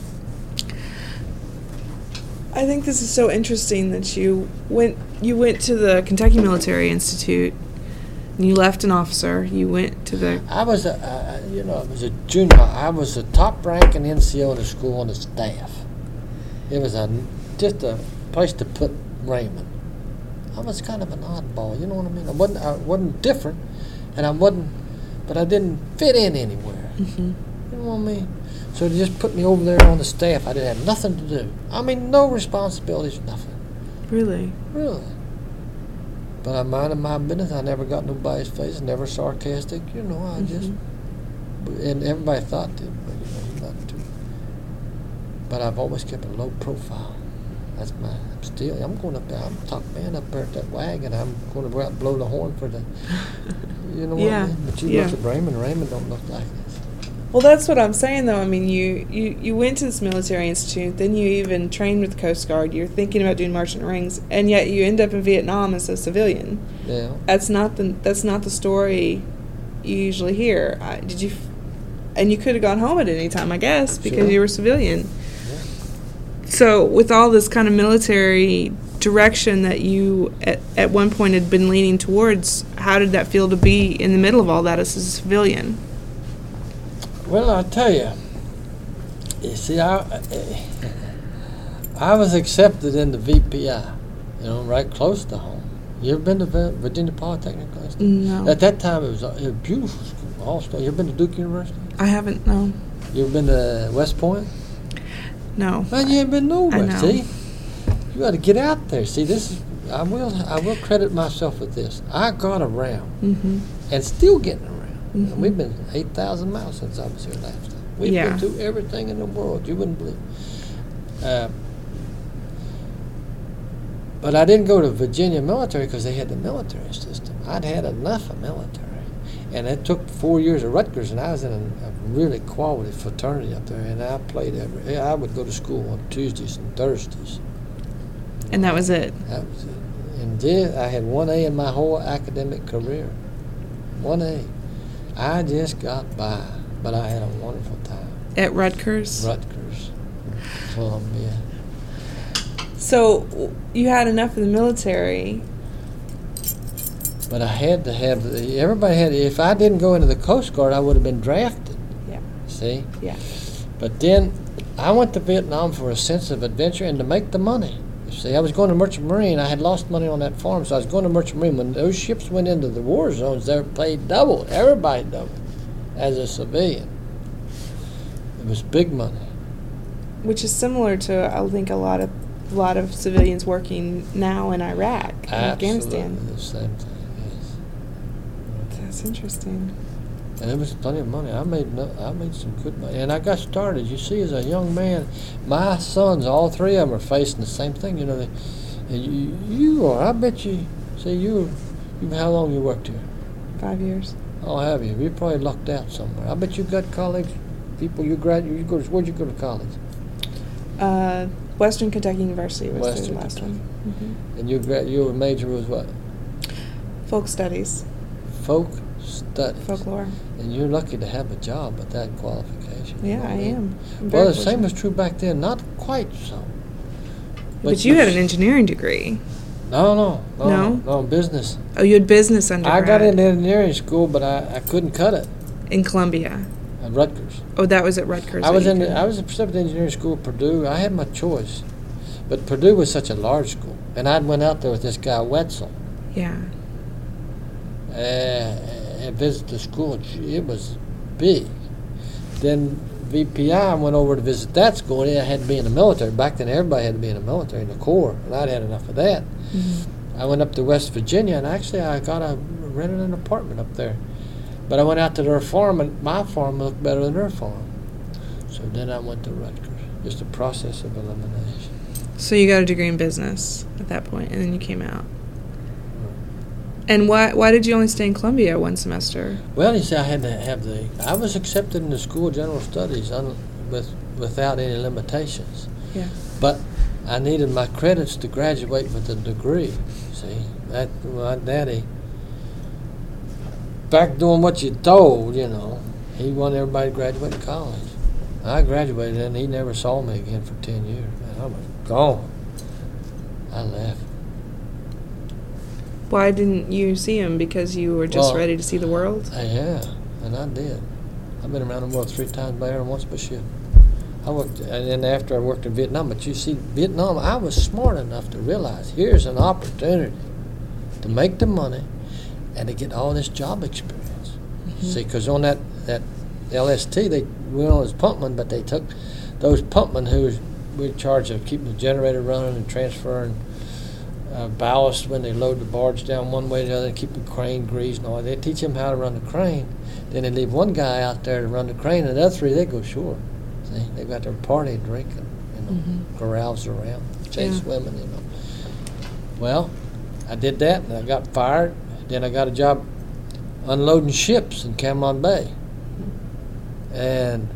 I think this is so interesting that you went to the Kentucky Military Institute, and you left an officer. You went to the. I was I was a junior. I was the top ranking NCO in the school on the staff. It was just a place to put Raymond. I was kind of an oddball, you know what I mean? I wasn't different, and but I didn't fit in anywhere. Mm-hmm. You know what I mean? So they just put me over there on the staff. I didn't have nothing to do. I mean, no responsibilities, nothing. Really? Really. But I minded my business. I never got nobody's face, never sarcastic. I just, and everybody thought that, but not too. But I've always kept a low profile. That's I'm going up there. I'm top man up there at that wagon. I'm going to go out and blow the horn for the, what I mean? But you look at Raymond don't look like this. Well, that's what I'm saying, though. I mean, you went to this military institute, then you even trained with the Coast Guard. You're thinking about doing Merchant Marines, and yet you end up in Vietnam as a civilian. Yeah. That's not the story you usually hear. And you could have gone home at any time, I guess, because you were a civilian. So with all this kind of military direction that you at one point had been leaning towards, how did that feel to be in the middle of all that as a civilian? Well, I'll tell you. You see, I was accepted in the VPI, right close to home. You ever been to Virginia Polytechnic? No. At that time, it was a beautiful school. Also, you ever been to Duke University? I haven't, no. You ever been to West Point? No. Well, you ain't been nowhere. I know. See, you got to get out there. See, this is. I will credit myself with this. I got around, and still getting around. And we've been 8,000 miles since I was here last time. We've been through everything in the world. You wouldn't believe. But I didn't go to Virginia military because they had the military system. I'd had enough of military. And it took 4 years at Rutgers, and I was in a really quality fraternity up there, and I played I would go to school on Tuesdays and Thursdays. And that was it? That was it. And then I had 1A in my whole academic career. 1A. I just got by, but I had a wonderful time. At Rutgers? Rutgers, Columbia. So you had enough of the military. But I had to have, everybody had, if I didn't go into the Coast Guard, I would have been drafted. Yeah. See? Yeah. But then I went to Vietnam for a sense of adventure and to make the money. You see, I was going to Merchant Marine. I had lost money on that farm, so I was going to Merchant Marine. When those ships went into the war zones, they were paid double. Everybody double as a civilian. It was big money. Which is similar to, I think, a lot of civilians working now in Iraq and Afghanistan. Absolutely the same thing. That's interesting. And it was plenty of money. I made some good money, and I got started. You see, as a young man, my sons, all 3 of them, are facing the same thing. You are. I bet you. See, you How long you worked here? 5 years. Oh, have you? You probably lucked out somewhere. I bet you got college people. Where'd you go to college? Western Kentucky University was Western the last Kentucky. one. And your major was what? Folk studies. Folk studies. Folklore. And you're lucky to have a job with that qualification. Yeah, I am. I'm Well, very the same fortunate. was true back then. Not quite so. But you had an engineering degree. No, business. Oh, you had business I undergrad. got into engineering school, but I couldn't cut it in Columbia. at Rutgers. Oh, that was at Rutgers. I was at engineering school at Purdue. I had my choice, but Purdue was such a large school, and I went out there with this guy Wetzel Yeah. and visited the school. It was big. Then VPI went over to visit that school, and I had to be in the military. Back then, everybody had to be in the military, in the Corps, and I'd had enough of that. Mm-hmm. I went up to West Virginia, and actually I rented an apartment up there. But I went out to their farm, and my farm looked better than their farm. So then I went to Rutgers. Just a process of elimination. So you got a degree in business at that point, and then you came out. And why did you only stay in Columbia one semester? Well, you see, I had to have I was accepted in the School of General Studies without any limitations. Yeah. But I needed my credits to graduate with a degree. See, my daddy, back doing what you told, he wanted everybody to graduate college. I graduated, and he never saw me again for 10 years. Man, I was gone. I left. Why didn't you see him? Because you were just ready to see the world? Yeah, and I did. I've been around the world 3 times by air and once by ship. I worked, and then after I worked in Vietnam, but you see, Vietnam, I was smart enough to realize here's an opportunity to make the money and to get all this job experience. Mm-hmm. See, because on that LST, we went on as pumpmen, but they took those pumpmen who were in charge of keeping the generator running and transferring ballast when they load the barge down one way or the other, and keep the crane greased and all that. They teach them how to run the crane. Then they leave one guy out there to run the crane, and the other 3, they go shore. See, they got their party drinking, Mm-hmm. carouse around, chase women, Well, I did that, and I got fired. Then I got a job unloading ships in Cameron Bay. And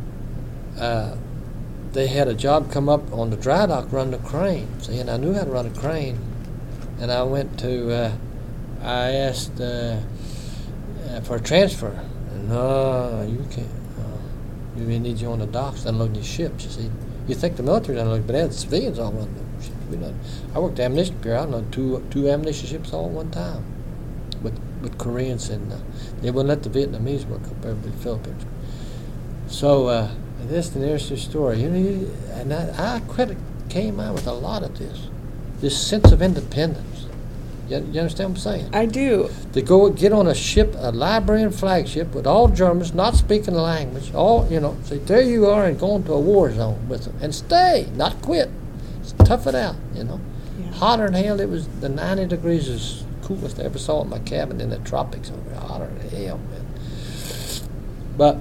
they had a job come up on the dry dock, run the crane. See, and I knew how to run a crane. And I went to, I asked for a transfer. And, no, you can't. We need you on the docks unloading these ships, you see. You think the military's unloading, but they had civilians all running the ships. I worked at Ammunition Pier. I unloaded two ammunition ships all at one time with Koreans, and they wouldn't let the Vietnamese work up there with the Philippines. So that's an interesting story. And I came out with a lot of this sense of independence. You understand what I'm saying? I do. To go get on a ship, a Liberian flagship with all Germans, not speaking the language, say, there you are, and go into a war zone with them. And stay, not quit. Tough it out, Yeah. Hotter than hell. It was the 90 degrees is coolest I ever saw in my cabin in the tropics over there. Hotter than hell, man. But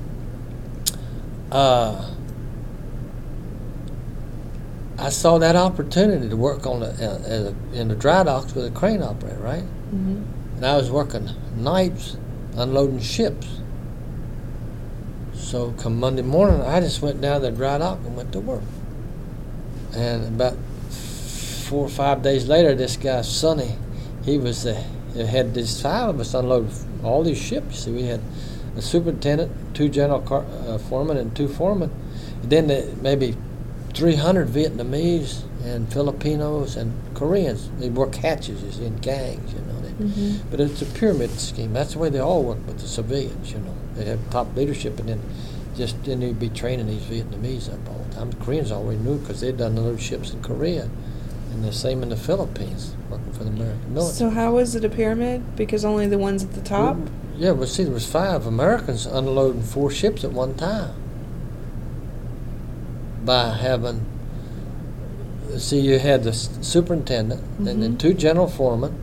I saw that opportunity to work on in the dry docks with a crane operator, right? Mm-hmm. And I was working nights unloading ships. So come Monday morning, I just went down to the dry dock and went to work. And about 4 or 5 days later, this guy, Sonny, he had these 5 of us unload all these ships. See, we had a superintendent, 2 general foremen, and 2 foremen. And then maybe 300 Vietnamese and Filipinos and Koreans. They work hatches, you see, in gangs, Mm-hmm. But it's a pyramid scheme. That's the way they all work with the civilians, They have top leadership, and then they'd be training these Vietnamese up all the time. The Koreans already knew because they'd done other ships in Korea, and the same in the Philippines, working for the American military. So how was it a pyramid? Because only the ones at the top? Yeah, well, see, there was 5 Americans unloading 4 ships at one time. By having, you had the superintendent, Mm-hmm. and then 2 general foremen,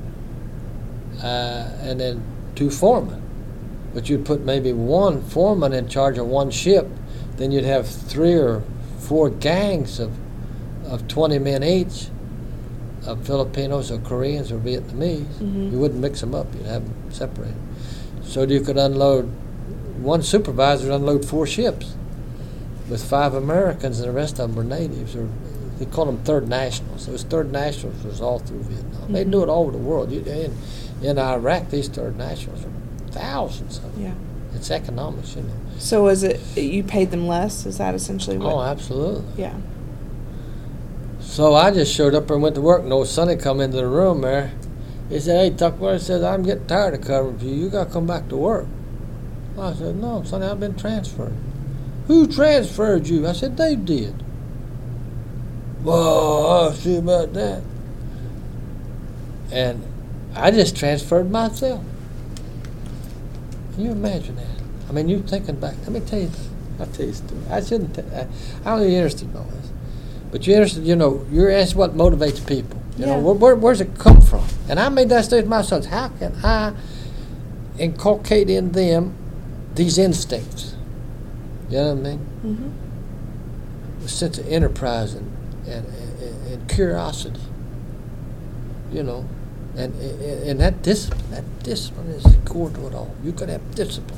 and then 2 foremen. But you'd put maybe 1 foreman in charge of 1 ship, then you'd have 3 or 4 gangs of 20 men each, of Filipinos or Koreans or Vietnamese. Mhm. You wouldn't mix them up. You'd have them separated. So you could unload, one supervisor would unload 4 ships with 5 Americans, and the rest of them were natives, or they called them third nationals. Those third nationals was all through Vietnam. They do it all over the world. In Iraq, these third nationals are thousands of them. Yeah. It's economics, you know. So was it you paid them less? Is that essentially what? Oh, absolutely. Yeah. So I just showed up and went to work, and old Sonny come into the room there. He said, "Hey, Tuckler," he says, "I'm getting tired of covering for you. You got to come back to work." I said, "No, Sonny, I've been transferred." "Who transferred you?" I said, "They did." "Well, I'll see about that." And I just transferred myself. Can you imagine that? I mean, you thinking back. Let me tell you. I'll tell you a story. I shouldn't. I'm not interested in all this. But you're interested. You know, you're asked what motivates people. You know, where's it come from? And I made that statement to my sons. How can I inculcate in them these instincts? You know what I mean? Mm-hmm. A sense of enterprise and curiosity. You know, and that discipline is core to it all. You could have discipline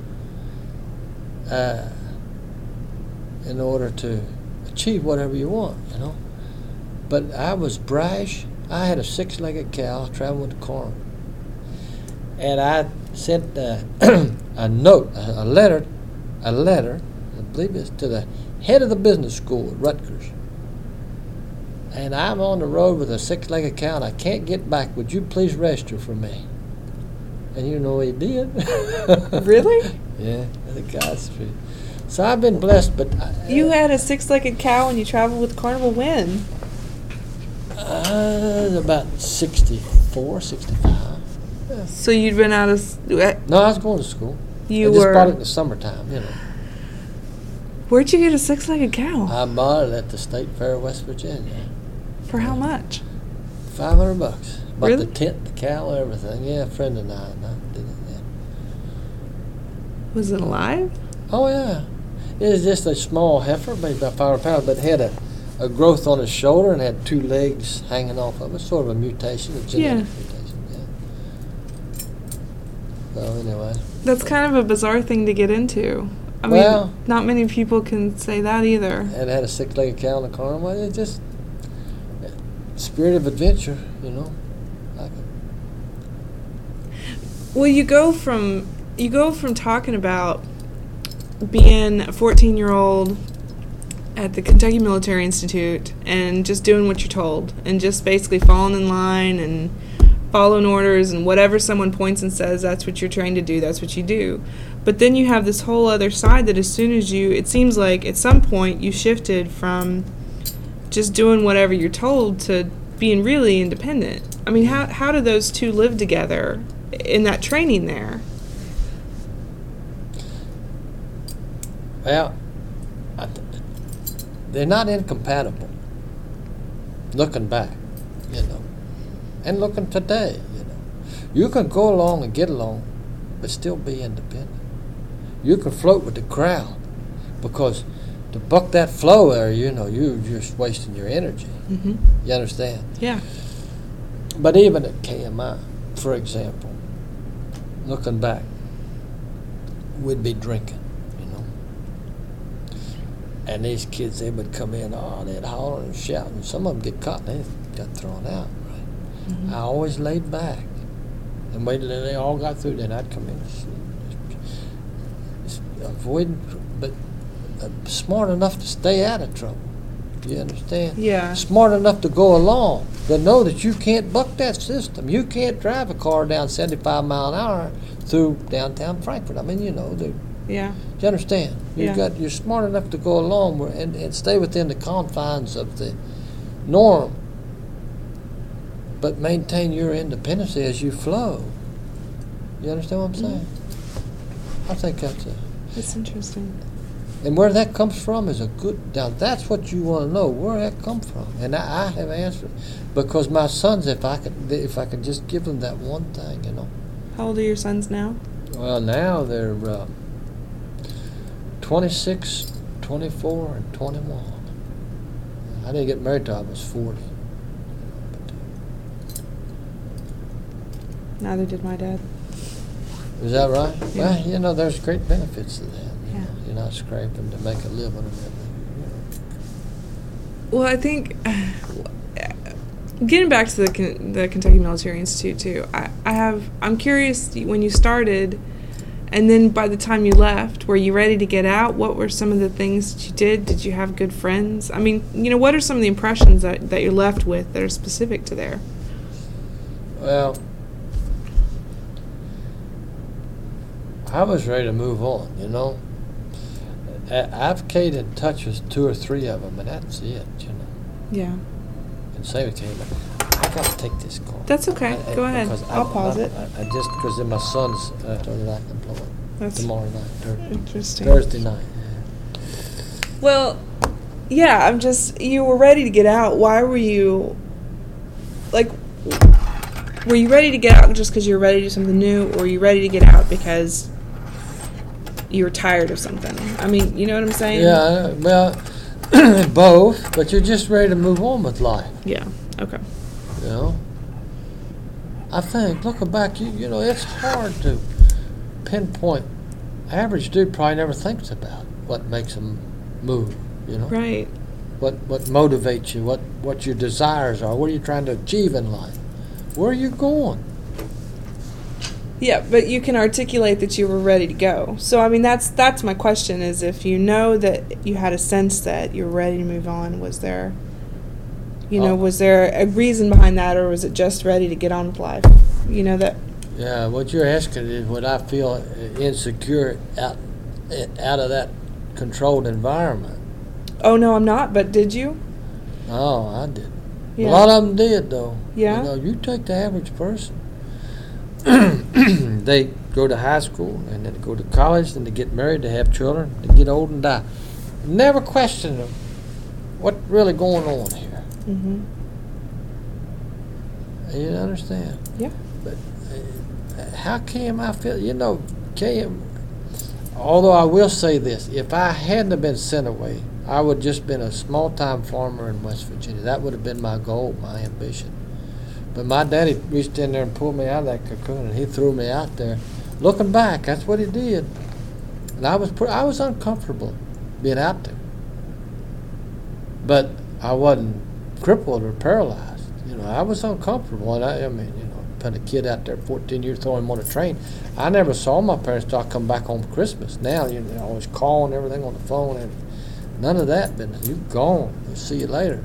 in order to achieve whatever you want, you know. But I was brash. I had a 6-legged cow traveling with the corn, and I sent a note, a letter, I believe it's to the head of the business school at Rutgers. And I'm on the road with a 6-legged cow, and I can't get back. Would you please register for me? And you know he did. Really? Yeah, the God's Street. So I've been blessed, but You had a 6-legged cow and you traveled with Carnival when? About 64, 65. Yeah. So you'd been out of. No, I was going to school. You I just were. bought it in the summertime, you know. Where'd you get a 6-legged cow? I bought it at the State Fair of West Virginia. For how much? $500. Bought Really? the tent, the cow, everything. Yeah, a friend of mine did it. Yeah. Was it alive? Oh yeah, it was just a small heifer, maybe about 500 pounds, but it had a growth on his shoulder and had 2 legs hanging off of it. Sort of a mutation, a genetic mutation. Yeah. So anyway. That's kind of a bizarre thing to get into. I Well- mean, not many people can say that either. And had a 6-legged cow in the corner. Well, it just spirit of adventure, you know. Like it. Well, you go from talking about being a 14-year-old at the Kentucky Military Institute and just doing what you're told and just basically falling in line and following orders, and whatever someone points and says, that's what you're trained to do, that's what you do. But then you have this whole other side that as soon as it seems like at some point you shifted from just doing whatever you're told to being really independent. I mean, how do those two live together in that training there? Well, they're not incompatible. Looking back, you know, and looking today, you know, you can go along and get along, but still be independent. You can float with the crowd, because to buck that flow there, you know, you're just wasting your energy. Mm-hmm. You understand? Yeah. But even at KMI, for example, looking back, we'd be drinking, you know. And these kids, they would come in, they'd holler and shout, and some of them get caught, and they got thrown out, right? Mm-hmm. I always laid back and waited until they all got through, then I'd come in and just avoiding, but smart enough to stay out of trouble. You understand? Yeah. Smart enough to go along, but know that you can't buck that system. You can't drive a car down 75 mile an hour through downtown Frankfurt. I mean, you know, Yeah. you understand? You're smart enough to go along and stay within the confines of the norm, but maintain your independence as you flow. You understand what I'm saying? I think That's interesting. and where that comes from is a good. Now that's what you want to know, where that comes from, and I have answered, because my sons, if I could just give them that one thing, you know. How old are your sons now? Well, now they're 26, 24, and 21. I didn't get married till I was 40. But Neither did my dad. Is that right? Yeah. Well, there's great benefits to that. Yeah. You're not scraping to make a living and everything. Well, I think getting back to the Kentucky Military Institute too. I'm curious when you started, and then by the time you left, were you ready to get out? What were some of the things that you did? Did you have good friends? I mean, what are some of the impressions that you're left with that are specific to there? Well, I was ready to move on. I've stayed in touch with 2 or 3 of them, and that's it. Yeah. And Sammy came back. I got to take this call. That's okay. Go ahead. I'll pause it. I just because my son's started acting employed. That's tomorrow night. Interesting. Thursday night. Yeah. Well, yeah. You were ready to get out. Why were you? Were you ready to get out just because you were ready to do something new, or were you ready to get out because you were tired of something? I mean, you know what I'm saying? Yeah. Well, both. But you're just ready to move on with life. Yeah. Okay. I think, looking back, it's hard to pinpoint. Average dude probably never thinks about what makes him move, Right. What motivates you, what your desires are, what are you trying to achieve in life? Where are you going? Yeah, but you can articulate that you were ready to go. So, I mean, that's my question, is if you know that you had a sense that you were ready to move on, was there a reason behind that, or was it just ready to get on with life? That... Yeah, what you're asking is would I feel insecure out of that controlled environment? Oh, no, I'm not, but did you? Oh, I did. Yeah. A lot of them did, though. Yeah? You take the average person. They go to high school, and then they go to college, then they get married, they have children, they get old and die. Never question them. What's really going on here? Mm-hmm. You understand? Yeah. But how came I feel? Although I will say this, if I hadn't have been sent away, I would have just been a small-time farmer in West Virginia. That would have been my goal, my ambition. But my daddy reached in there and pulled me out of that cocoon, and he threw me out there. Looking back, that's what he did. And I was uncomfortable being out there. But I wasn't crippled or paralyzed. I was uncomfortable. And put a kid out there, 14 years, throwing him on a train. I never saw my parents till I come back home for Christmas. Now, they're always calling everything on the phone, and none of that. But you're gone. We'll see you later.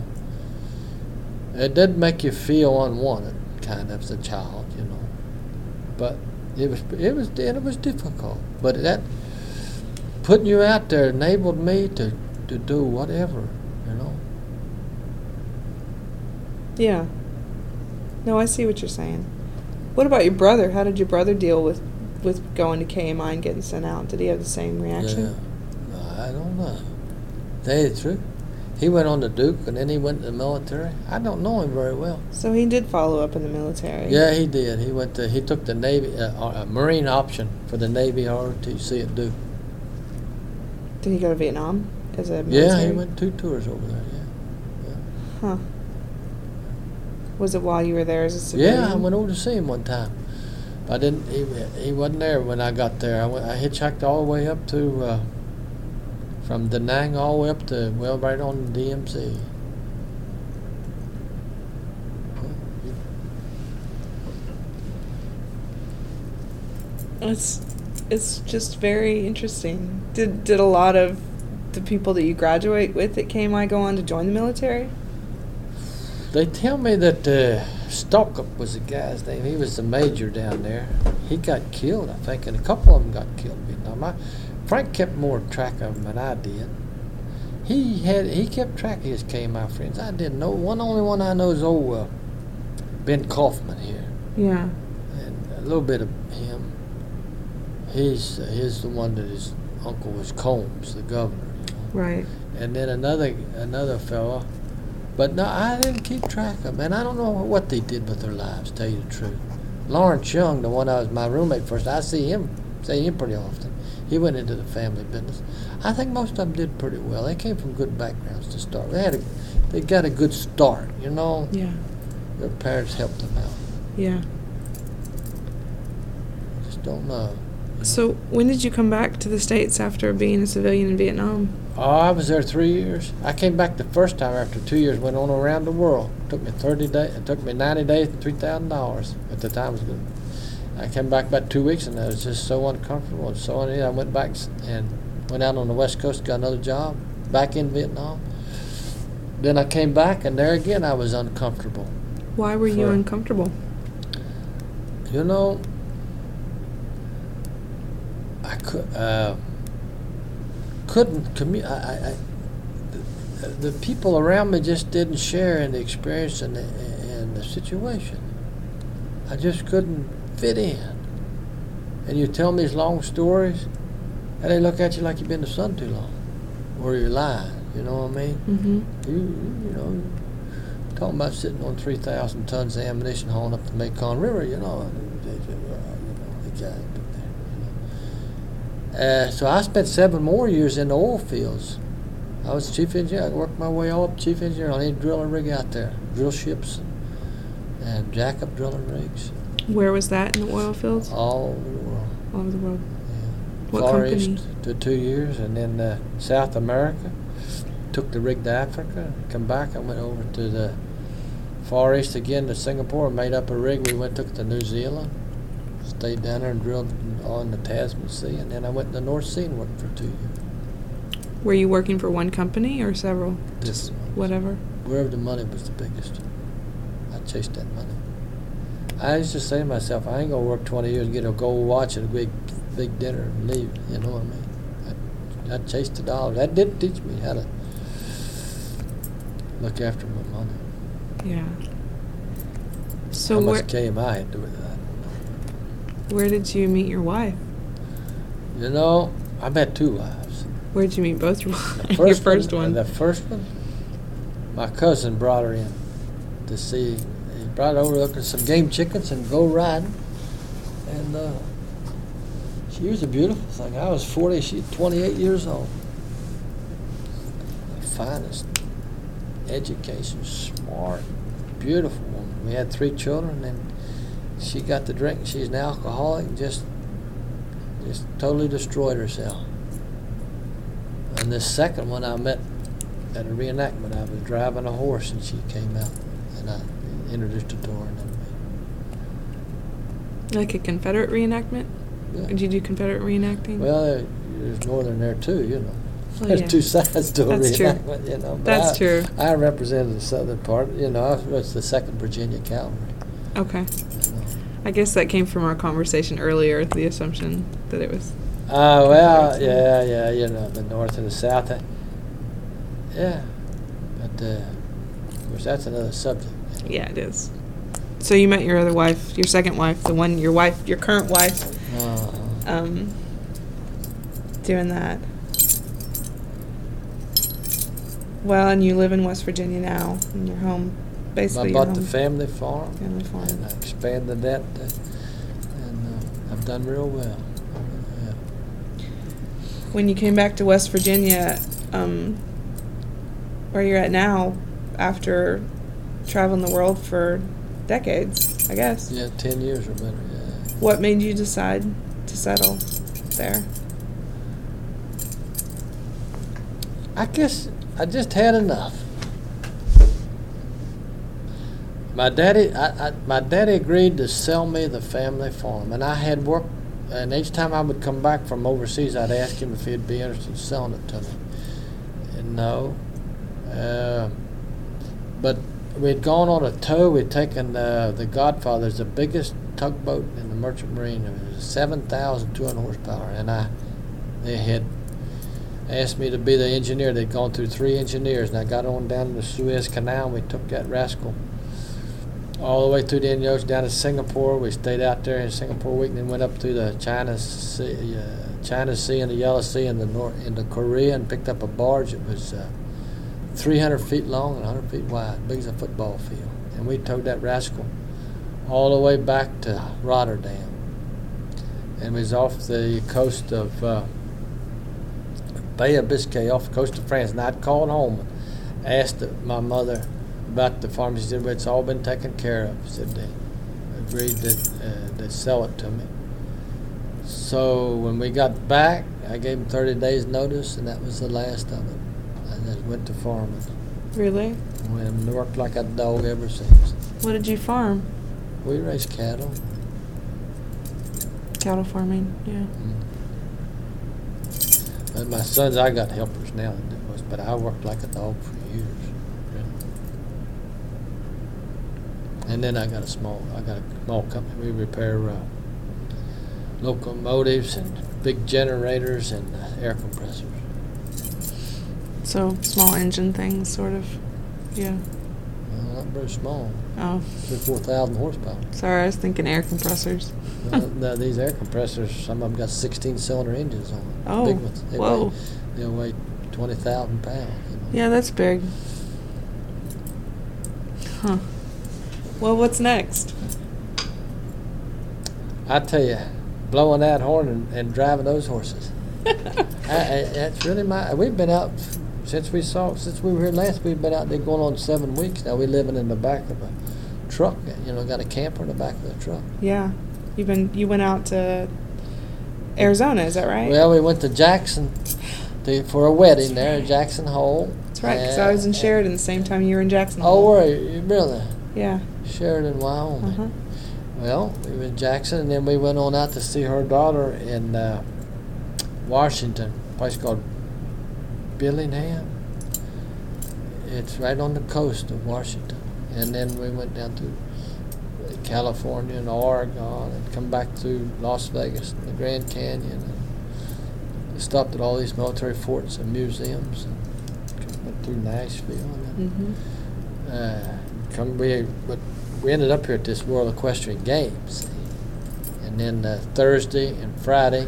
It did make you feel unwanted, kind of, as a child. But it was difficult. But that putting you out there enabled me to do whatever. Yeah. No, I see what you're saying. What about your brother? How did your brother deal with going to KMI and getting sent out? Did he have the same reaction? Yeah. No, I don't know. Tell you the truth. He went on to Duke, and then he went to the military. I don't know him very well. So he did follow up in the military. Yeah, he did. He took the Navy, Marine option for the Navy ROTC at Duke. Did he go to Vietnam as a military? Yeah, he went 2 tours over there, yeah. Huh. Was it while you were there as a civilian? Yeah, I went over to see him one time. I didn't. He wasn't there when I got there. I hitchhiked all the way up to from Da Nang all the way up to right on the DMZ. It's just very interesting. Did a lot of the people that you graduate with at KMI go on to join the military? They tell me that Stalkup was the guy's name. He was the major down there. He got killed, I think, and a couple of them got killed in Vietnam. Frank kept more track of them than I did. He kept track of his KMI friends. I didn't know. Only one I know is old Ben Kaufman here. Yeah. And a little bit of him. He's the one that his uncle was Combs, the governor. Right. And then another fella. But no, I didn't keep track of them, and I don't know what they did with their lives, to tell you the truth. Lawrence Young, the one I was my roommate first, I see him pretty often. He went into the family business. I think most of them did pretty well. They came from good backgrounds to start. They got a good start, Yeah. Their parents helped them out. Yeah. don't know. So when did you come back to the States after being a civilian in Vietnam? Oh, I was there 3 years. I came back the first time after 2 years. Went on around the world. It took me 30 days. It took me 90 days and $3,000. At the time, it was good. I came back about 2 weeks, and I was just so uncomfortable and so uneasy. I went back and went out on the West Coast, got another job back in Vietnam. Then I came back, and there again I was uncomfortable. Why were you uncomfortable? You know, I couldn't communicate. The people around me just didn't share in the experience and the situation. I just couldn't fit in. And you tell me these long stories, and they look at you like you've been in the sun too long, or you're lying. You know what I mean? Mm-hmm. You know, talking about sitting on 3,000 tons of ammunition hauling up the Mekong River. You know, they can't do that. So I spent 7 more years in the oil fields. I was chief engineer. I worked my way all up chief engineer on any drilling rig out there, drill ships and jack-up drilling rigs. Where was that in the oil fields? All over the world. All over the world. Yeah. What Far company? East to 2 years, and then South America. Took the rig to Africa. Come back. I went over to the Far East again to Singapore. Made up a rig. We took it to New Zealand. Stayed down there and drilled on the Tasman Sea, and then I went to the North Sea and worked for 2 years. Were you working for one company or several? Just whatever. Wherever the money was the biggest. I chased that money. I used to say to myself, I ain't gonna work 20 years and get a gold watch and a big dinner and leave. You know what I mean? I chased the dollars. That did teach me how to look after my money. Yeah. So how much came I had to do with that? Where did you meet your wife? You know, I met 2 wives. Where did you meet both your wives? Your first one. The first one, my cousin brought her in to see. He brought her over looking at some game chickens and go riding. And she was a beautiful thing. I was 40, she's 28 years old. The finest education, smart, beautiful woman. We had 3 children, and she got the drink. She's an alcoholic and just totally destroyed herself. And this second one I met at a reenactment. I was driving a horse and she came out, and I introduced her to her. Like a Confederate reenactment? Yeah. Did you do Confederate reenacting? Well, there's Northern there too, you know. Oh, There's yeah. 2 sides to a That's true. reenactment, you know. But That's true. I represented the southern part, you know. I was the 2nd Virginia Cavalry. Okay. You know. I guess that came from our conversation earlier, the assumption that it was. Well, yeah, you know, the North and the South. Yeah. But, of course, that's another subject. Yeah, it is. So you met your other wife, your second wife, the one, your current wife, doing that. Well, and you live in West Virginia now, in your home, basically. I bought the family farm. Family farm. And I expanded that, and I've done real well. Yeah. When you came back to West Virginia, where you're at now, after traveling the world for decades, I guess. Yeah, 10 years or better, yeah. What made you decide to settle there? I guess I just had enough. My daddy agreed to sell me the family farm, and I had worked, and each time I would come back from overseas, I'd ask him if he'd be interested in selling it to me. And no. But we'd gone on a tow. We'd taken the Godfather's, the biggest tugboat in the Merchant Marine. It was 7,200 horsepower, and they had asked me to be the engineer. They'd gone through 3 engineers, and I got on down the Suez Canal, and we took that rascal all the way through the Indian Ocean down to Singapore. We stayed out there in Singapore a week, and then went up through the China Sea and the Yellow Sea and into Korea, and picked up a barge that was 300 feet long and 100 feet wide, big as a football field. And we towed that rascal all the way back to Rotterdam. And we was off the coast of Bay of Biscay, off the coast of France. And I'd called home and asked my about the farm. She said, well, it's all been taken care of. She said they agreed to sell it to me. So when we got back, I gave him 30 days notice, and that was the last of it. I just went to farming. Really? And worked like a dog ever since. What did you farm? We raised cattle. Cattle farming, yeah. And my sons, I got helpers now, but I worked like a dog for years. And then I got a small company. We repair locomotives and big generators and air compressors. So small engine things, sort of. Yeah. Well, not very small. Oh. 4,000 horsepower. Sorry, I was thinking air compressors. No, these air compressors, some of them got 16-cylinder engines on them. Oh. Big ones. Whoa. They weigh 20,000 pounds. Yeah, that's big. Huh. Well, what's next? I tell you, blowing that horn and driving those horses. That's really we've been out since we were here last. We've been out there going on 7 weeks now. We're living in the back of a truck. Got a camper in the back of the truck. Yeah, you went out to Arizona, is that right? Well, we went to Jackson for a wedding there in Jackson Hole. That's right, because I was in Sheridan the same time you were in Jackson Oh, Hole. were you really? Yeah. Sheridan, Wyoming. Uh-huh. Well, we were in Jackson, and then we went on out to see her daughter in Washington, a place called Billingham. It's right on the coast of Washington. And then we went down to California and Oregon and come back through Las Vegas and the Grand Canyon. And stopped at all these military forts and museums and went through Nashville. And but we ended up here at this World Equestrian Games. And then Thursday and Friday,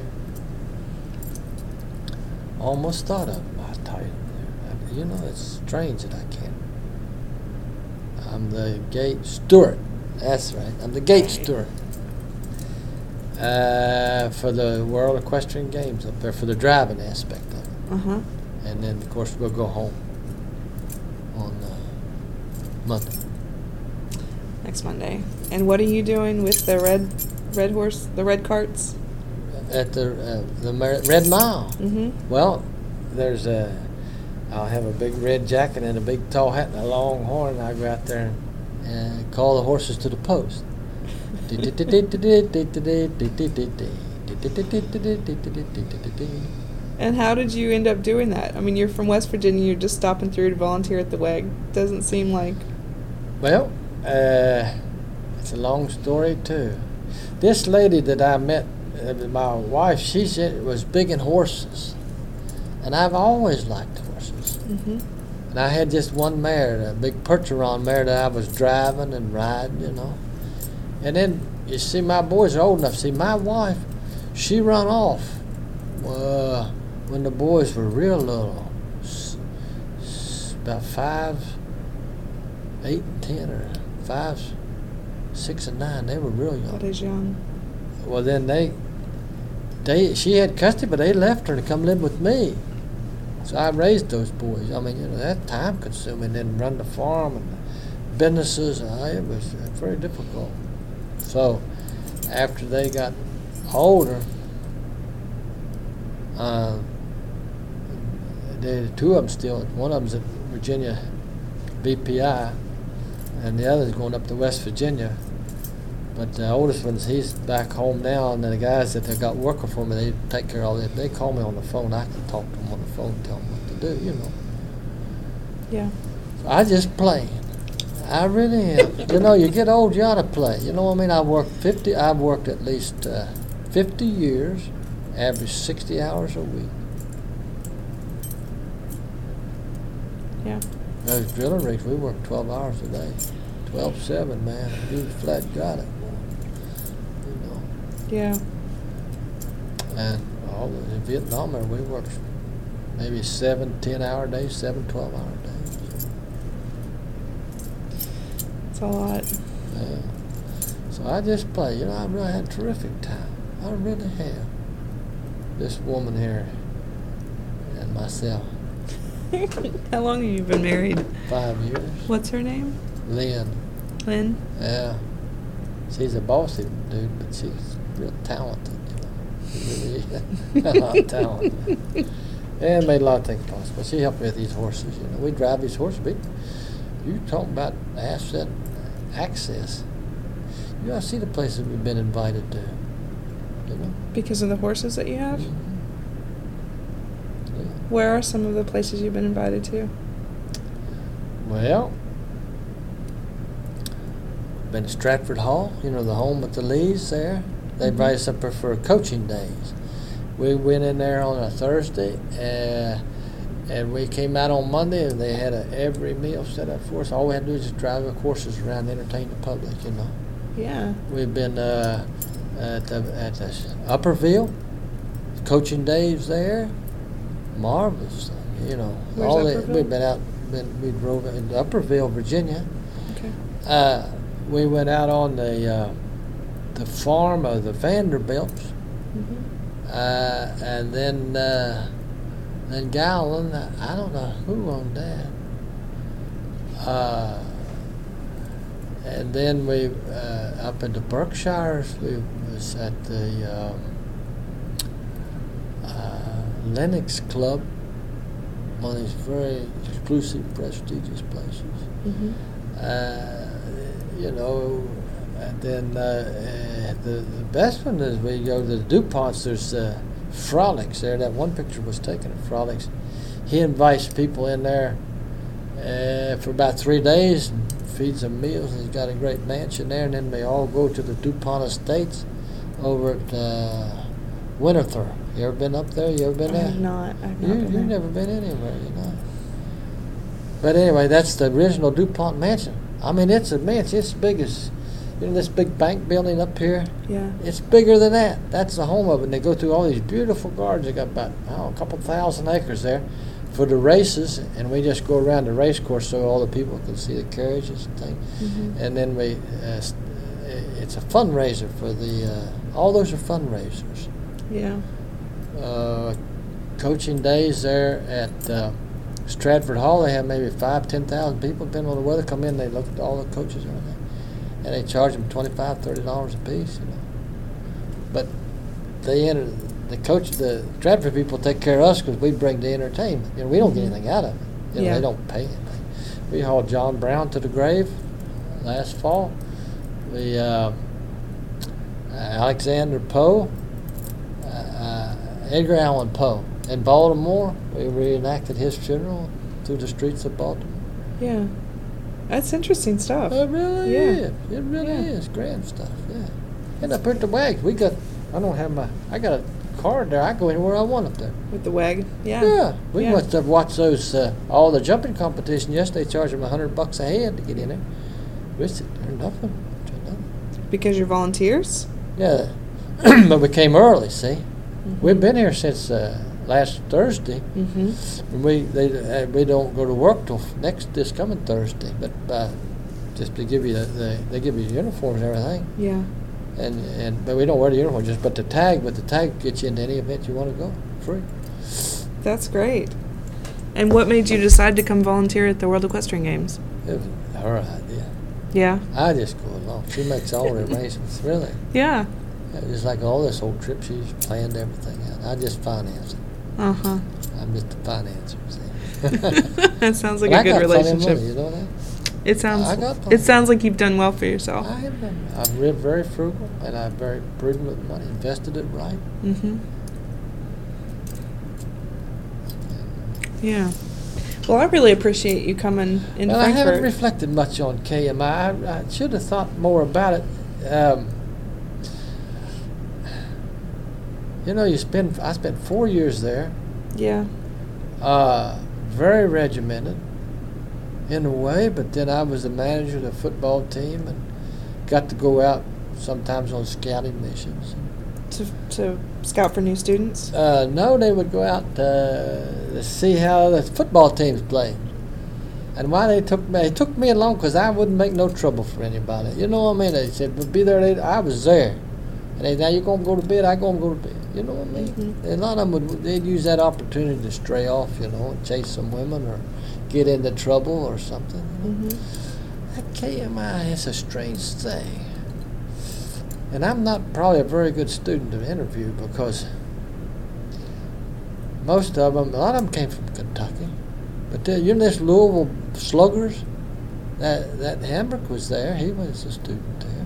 almost thought of them, I tell you. It's strange that I can't. I'm the gate steward. That's right. I'm the gate steward for the World Equestrian Games up there, for the driving aspect of it. Uh-huh. And then, of course, we'll go home on Monday. Next Monday. And what are you doing with the red horse, the red carts? At the Red Mile. Mm-hmm. Well, I'll have a big red jacket and a big tall hat and a long horn, and I'll go out there and call the horses to the post. And how did you end up doing that? I mean, you're from West Virginia, you're just stopping through to volunteer at the WEG. Doesn't seem like... Well, it's a long story, too. This lady that I met, my wife, she said was big in horses. And I've always liked horses. Mm-hmm. And I had just one mare, a big Percheron mare that I was driving and riding, And then, you see, my boys are old enough. See, my wife, she run off when the boys were real little, about 5, 8, and 10, or 5, 6, and 9. They were real young. That is young. Well, then she had custody, but they left her to come live with me. So I raised those boys. I mean, that's time consuming. Then run the farm and the businesses. It was very difficult. So after they got older, two of them still. One of them's at Virginia VPI, and the other's going up to West Virginia. But the oldest one, he's back home now, and the guys that have got working for me, they take care of all that. They call me on the phone. I can talk to them on the phone and tell them what to do, Yeah. So I just play. I really am. You get old, you ought to play. You know what I mean? I've worked at least 50 years, average 60 hours a week. Yeah. Those drilling rigs, we work 12 hours a day. 12/7, man. You flat got it. Yeah. And in Vietnam, we worked maybe 7 10-hour days, 7 12-hour days. It's a lot. Yeah. So I just play. I really had a terrific time. I really have. This woman here and myself. How long have you been married? 5 years. What's her name? Lynn. Lynn? Yeah. She's a bossy dude, but she's real talented. I'm telling you. And made a lot of things possible. She helped me with these horses. We drive these horses. You talking about asset access. I see the places we've been invited to. Because of the horses that you have? Mm-hmm. Yeah. Where are some of the places you've been invited to? Well, been to Stratford Hall, the home with the Lees there. They invited us up there for coaching days. We went in there on a Thursday, and we came out on Monday, and they had every meal set up for us. All we had to do was just drive the horses around and entertain the public, Yeah. We've been at the Upperville, coaching days there. Marvelous, Where's all Upperville? We've been out. We drove into Upperville, Virginia. Okay. We went out on the farm of the Vanderbilts, Mm-hmm. and then Gowland. I don't know who owned that. And then we up in the Berkshires. We was at the Lennox Club, one of these very exclusive, prestigious places. Mm-hmm. And then the best one is we go to the DuPonts. There's Frolics there. That one picture was taken of Frolics. He invites people in there for about 3 days and feeds them meals. He's got a great mansion there, and then they all go to the DuPont Estates over at Winterthur. You ever been up there? You ever been there? I've not been there. You've never been anywhere, But anyway, that's the original DuPont mansion. I mean, it's a mansion. It's as big as, this big bank building up here. Yeah. It's bigger than that. That's the home of it. And they go through all these beautiful gardens. They got about, a couple thousand acres there for the races. And we just go around the race course so all the people can see the carriages and things. Mm-hmm. And then it's a fundraiser for all those are fundraisers. Yeah. Coaching days there at Stratford Hall, they have maybe 10,000 people, depending on the weather, come in. They look at all the coaches and everything, and they charge them $25-$30 a piece. But the Stratford people take care of us because we bring the entertainment. We don't get anything out of it. They don't pay anything. We hauled John Brown to the grave last fall. We Alexander Poe. Edgar Allan Poe in Baltimore. We reenacted his funeral through the streets of Baltimore. Yeah. That's interesting stuff. It really Yeah. is. It really is grand stuff. Yeah. And up at the WAGs, I got a card there. I go anywhere I want up there. With the WAG? Yeah. Yeah. We Yeah. must have watched those all the jumping competition yesterday. They charge them $100 a head to get in there. We sit there, nothing. Because you're volunteers? Yeah. But we came early. See. Mm-hmm. We've been here since last Thursday. Mm-hmm. We don't go to work till this coming Thursday, but just to give you they give you uniforms and everything, Yeah. but we don't wear the uniform. But the tag gets you into any event you want to go free. That's great. And what made you decide to come volunteer at the World Equestrian Games? It was her idea. Yeah. I just go along. She makes all the arrangements, really. Yeah. Just like all this whole trip, she's planned everything out. I just finance it. Uh-huh. I'm just the financer. See. That sounds like But a good I got plenty of relationship. money, you know that? I got It plenty. sounds like you've done well for yourself. I've lived very frugal, and I'm very prudent with money, invested it right. Mm-hmm. Yeah. Well, I really appreciate you coming in Well, I haven't Frankfurt. reflected much on KMI. I should have thought more about it. I spent 4 years there. Yeah. Very regimented in a way, but then I was the manager of the football team and got to go out sometimes on scouting missions. To scout for new students? No, they would go out to see how the football teams played. And why they took me along because I wouldn't make no trouble for anybody. You know what I mean? They said, "But be there." I was there. And they, now you're going to go to bed, I'm going to go to bed. You know what I mean? Mm-hmm. And a lot of them they'd use that opportunity to stray off, and chase some women or get into trouble or something. Mm-hmm. That KMI is a strange thing. And I'm not probably a very good student to interview because most of them, a lot of them came from Kentucky. But you know this Louisville Sluggers? That Hambrick was there. He was a student there.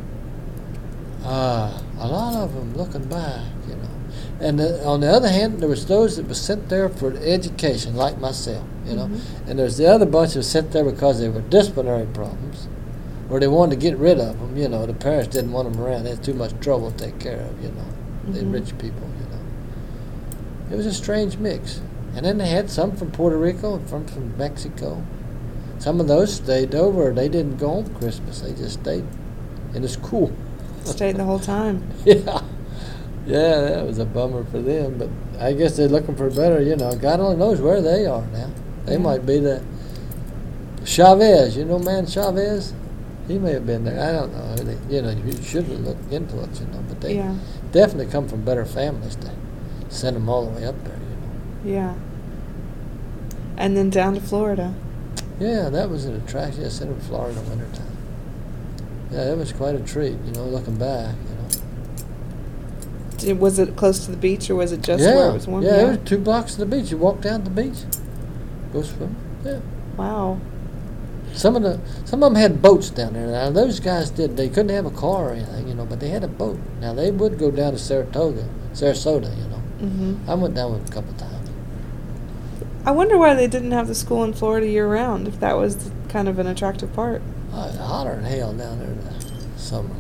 A lot of them looking back, you know. And on the other hand, there was those that were sent there for education, like myself, you know. Mm-hmm. And there's the other bunch that were sent there because they were disciplinary problems, or they wanted to get rid of them, you know. The parents didn't want them around. They had too much trouble to take care of, you know. Mm-hmm. The rich people, you know. It was a strange mix. And then they had some from Puerto Rico and from Mexico. Some of those stayed over. They didn't go home Christmas. They just stayed in the school. Stayed the whole time. Yeah. Yeah, that was a bummer for them. But I guess they're looking for better, you know. God only knows where they are now. They might be the Chavez. You know man Chavez? He may have been there. I don't know. You know, you should have looked into it, you know. But they definitely come from better families to send them all the way up there, you know. Yeah. And then down to Florida. Yeah, that was an attraction. I sent them to Florida in the wintertime. Yeah, it was quite a treat, you know, looking back, you know. Was it close to the beach, or was it just where it was warm? Yeah, it was 2 blocks to the beach. You walk down to the beach, go swim. Yeah. Wow. Some of them had boats down there. Now those guys did. They couldn't have a car or anything, you know, but they had a boat. Now they would go down to Saratoga, you know. Mm-hmm. I went down with a couple times. I wonder why they didn't have the school in Florida year-round, if that was kind of an attractive part. It's hotter than hell down there in the summer.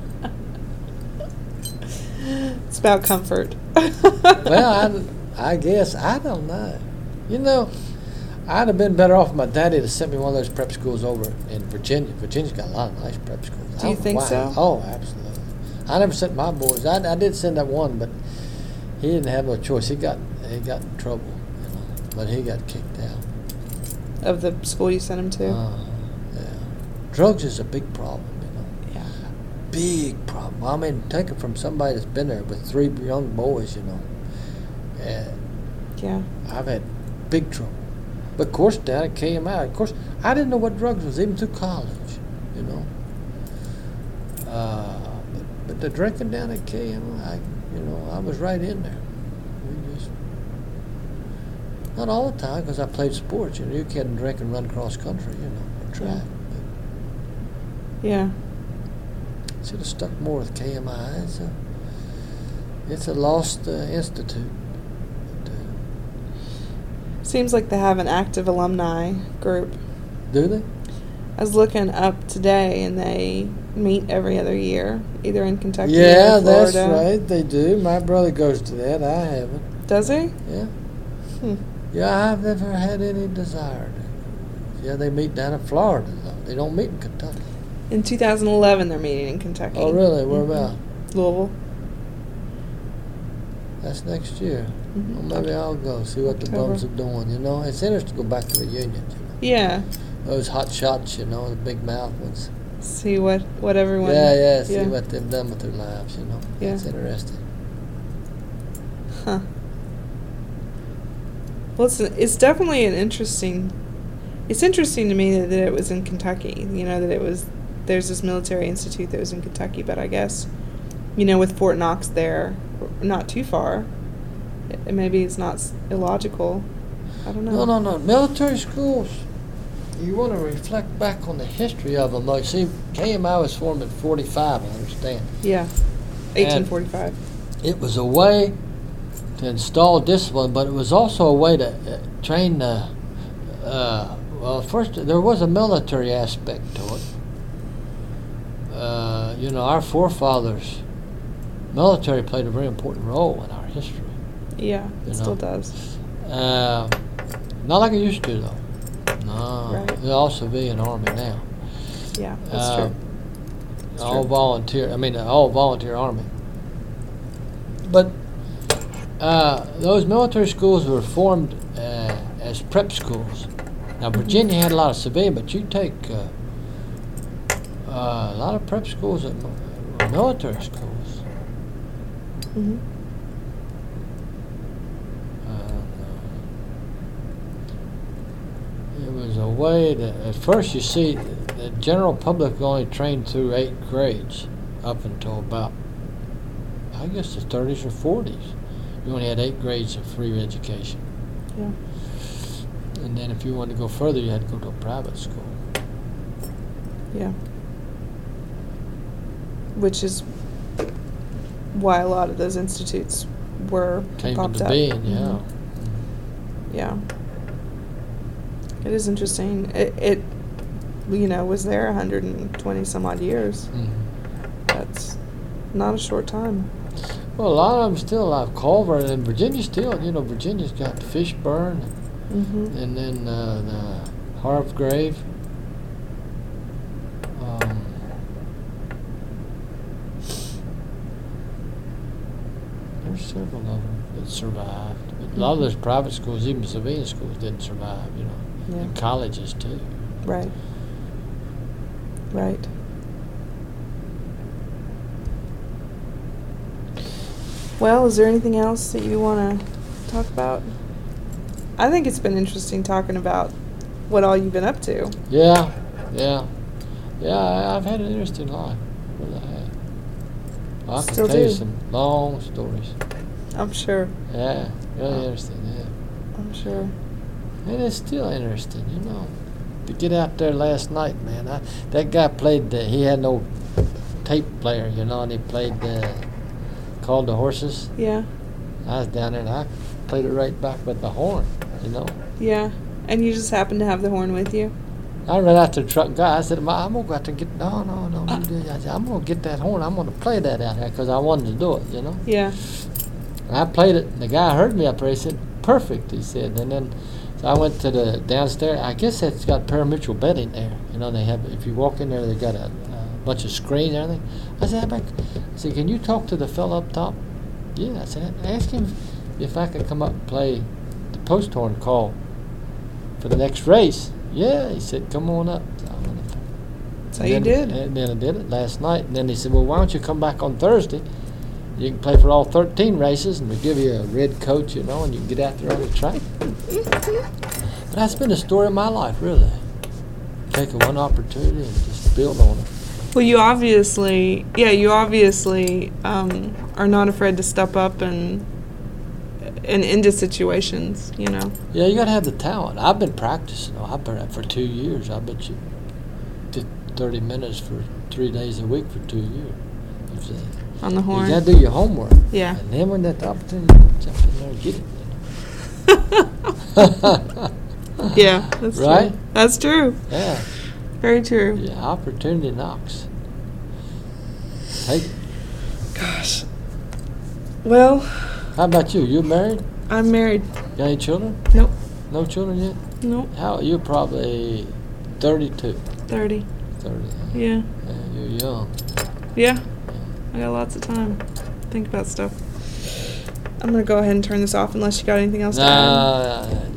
It's about comfort. Well, I guess, I don't know. You know, I'd have been better off if my daddy had sent me one of those prep schools over in Virginia. Virginia's got a lot of nice prep schools. Do you think so? Oh, absolutely. I never sent my boys. I did send that one, but he didn't have no choice. He got in trouble, you know, but he got kicked out. Of the school you sent him to? Yeah. Drugs is a big problem, you know. Yeah. Big problem. I mean, take it from somebody that's been there with 3 young boys, you know. Yeah. I've had big trouble. But of course, down at KMI, of course, I didn't know what drugs was even through college, you know. But the drinking down at KMI, you know, I was right in there. We just, not all the time, because I played sports. You know, you couldn't drink and run cross country, you know, or track. Yeah. Should have stuck more with KMI. It's a lost institute. Seems like they have an active alumni group. Do they? I was looking up today, and they meet every other year, either in Kentucky or Yeah, Florida. that's right. They do. My brother goes to that. I haven't. Does he? Yeah. Yeah, I've never had any desire to. Yeah, they meet down in Florida, though. They don't meet in Kentucky. In 2011, they're meeting in Kentucky. Oh, really? Where about? Louisville. That's next year. Mm-hmm. Well, maybe I'll go see what the bums are doing. You know, it's interesting to go back to reunions. You know? Yeah. Those hot shots, you know, the big mouth ones. See what everyone. Yeah. See what they've done with their lives. You know. Yeah. It's interesting. Huh. Well, it's definitely an interesting. It's interesting to me that it was in Kentucky. You know, that there's this military institute that was in Kentucky, but I guess, you know, with Fort Knox there, not too far, maybe it's not illogical. I don't know. No. Military schools, you want to reflect back on the history of them. Like, see, KMI was formed in 45, I understand. Yeah, 1845. It was a way to install discipline, but it was also a way to train the, well, first, there was a military aspect to it. You know, our forefathers, military played a very important role in our history. Yeah, it still does. Not like it used to, though. No, Right. They're all civilian army now. Yeah, that's true. All volunteer army. But those military schools were formed as prep schools. Now, Virginia had a lot of civilian, but you take a lot of prep schools that were military schools. Mm-hmm. It was a way to, at first, you see, the general public only trained through 8 grades up until about I guess the 30s or 40s. You only had 8 grades of free education. Yeah. And then if you wanted to go further, you had to go to a private school. Yeah. Which is why a lot of those institutes Came popped into up. being, yeah. Mhm. Yeah. It is interesting. It was there 120 some odd years. Mhm. That's not a short time. Well, a lot of them still alive. Culver and Virginia still, Virginia's got Fishburne Mm-hmm. and then the Hargrave. There's several of them that survived. But a lot of those private schools, even civilian schools, didn't survive, Yeah. And colleges, too. Right. Right. Well, is there anything else that you want to talk about? I think it's been interesting talking about what all you've been up to. Yeah. I've had an interesting life. Really have. I can Still tell you do. some long stories. I'm sure. Yeah, really interesting, yeah. I'm sure. And it's still interesting, To get out there last night, man. That guy played, he had no tape player, and he played Called the Horses. Yeah. I was down there and I played it right back with the horn, Yeah. And you just happen to have the horn with you? I ran out to the truck guy. I said, I'm going to go out there and get, no, you do it. I said, I'm going to get that horn. I'm going to play that out there because I wanted to do it, Yeah. And I played it, and the guy heard me up there. He said, perfect, he said. And then so I went to the downstairs. I guess that's got parimutuel bedding there. They have, if you walk in there, they got a bunch of screens and everything. I said, can you talk to the fellow up top? Yeah, I said, ask him if I could come up and play the post horn call for the next race. Yeah, he said, come on up. So you did? And then I did it last night. And then he said, well, why don't you come back on Thursday? You can play for all 13 races, and we'll give you a red coat, and you can get out there on the track. But that's been the story of my life, really. Taking one opportunity and just build on it. Well, you obviously are not afraid to step up and into situations, Yeah, you got to have the talent. I've been practicing. I've been at for 2 years. I bet you 30 minutes for 3 days a week for 2 years. On the horn. You got to do your homework. Yeah. And then when that opportunity jump in there and get it. Yeah, that's right? true. That's true. Yeah. Very true. Yeah, opportunity knocks. Take it. Gosh. Well, How about you? You married? I'm married. Got any children? Nope. No children yet? Nope. You're probably 32. 30. 30. Yeah. You're young. Yeah. I got lots of time to think about stuff. I'm going to go ahead and turn this off unless you got anything else to add. Nah,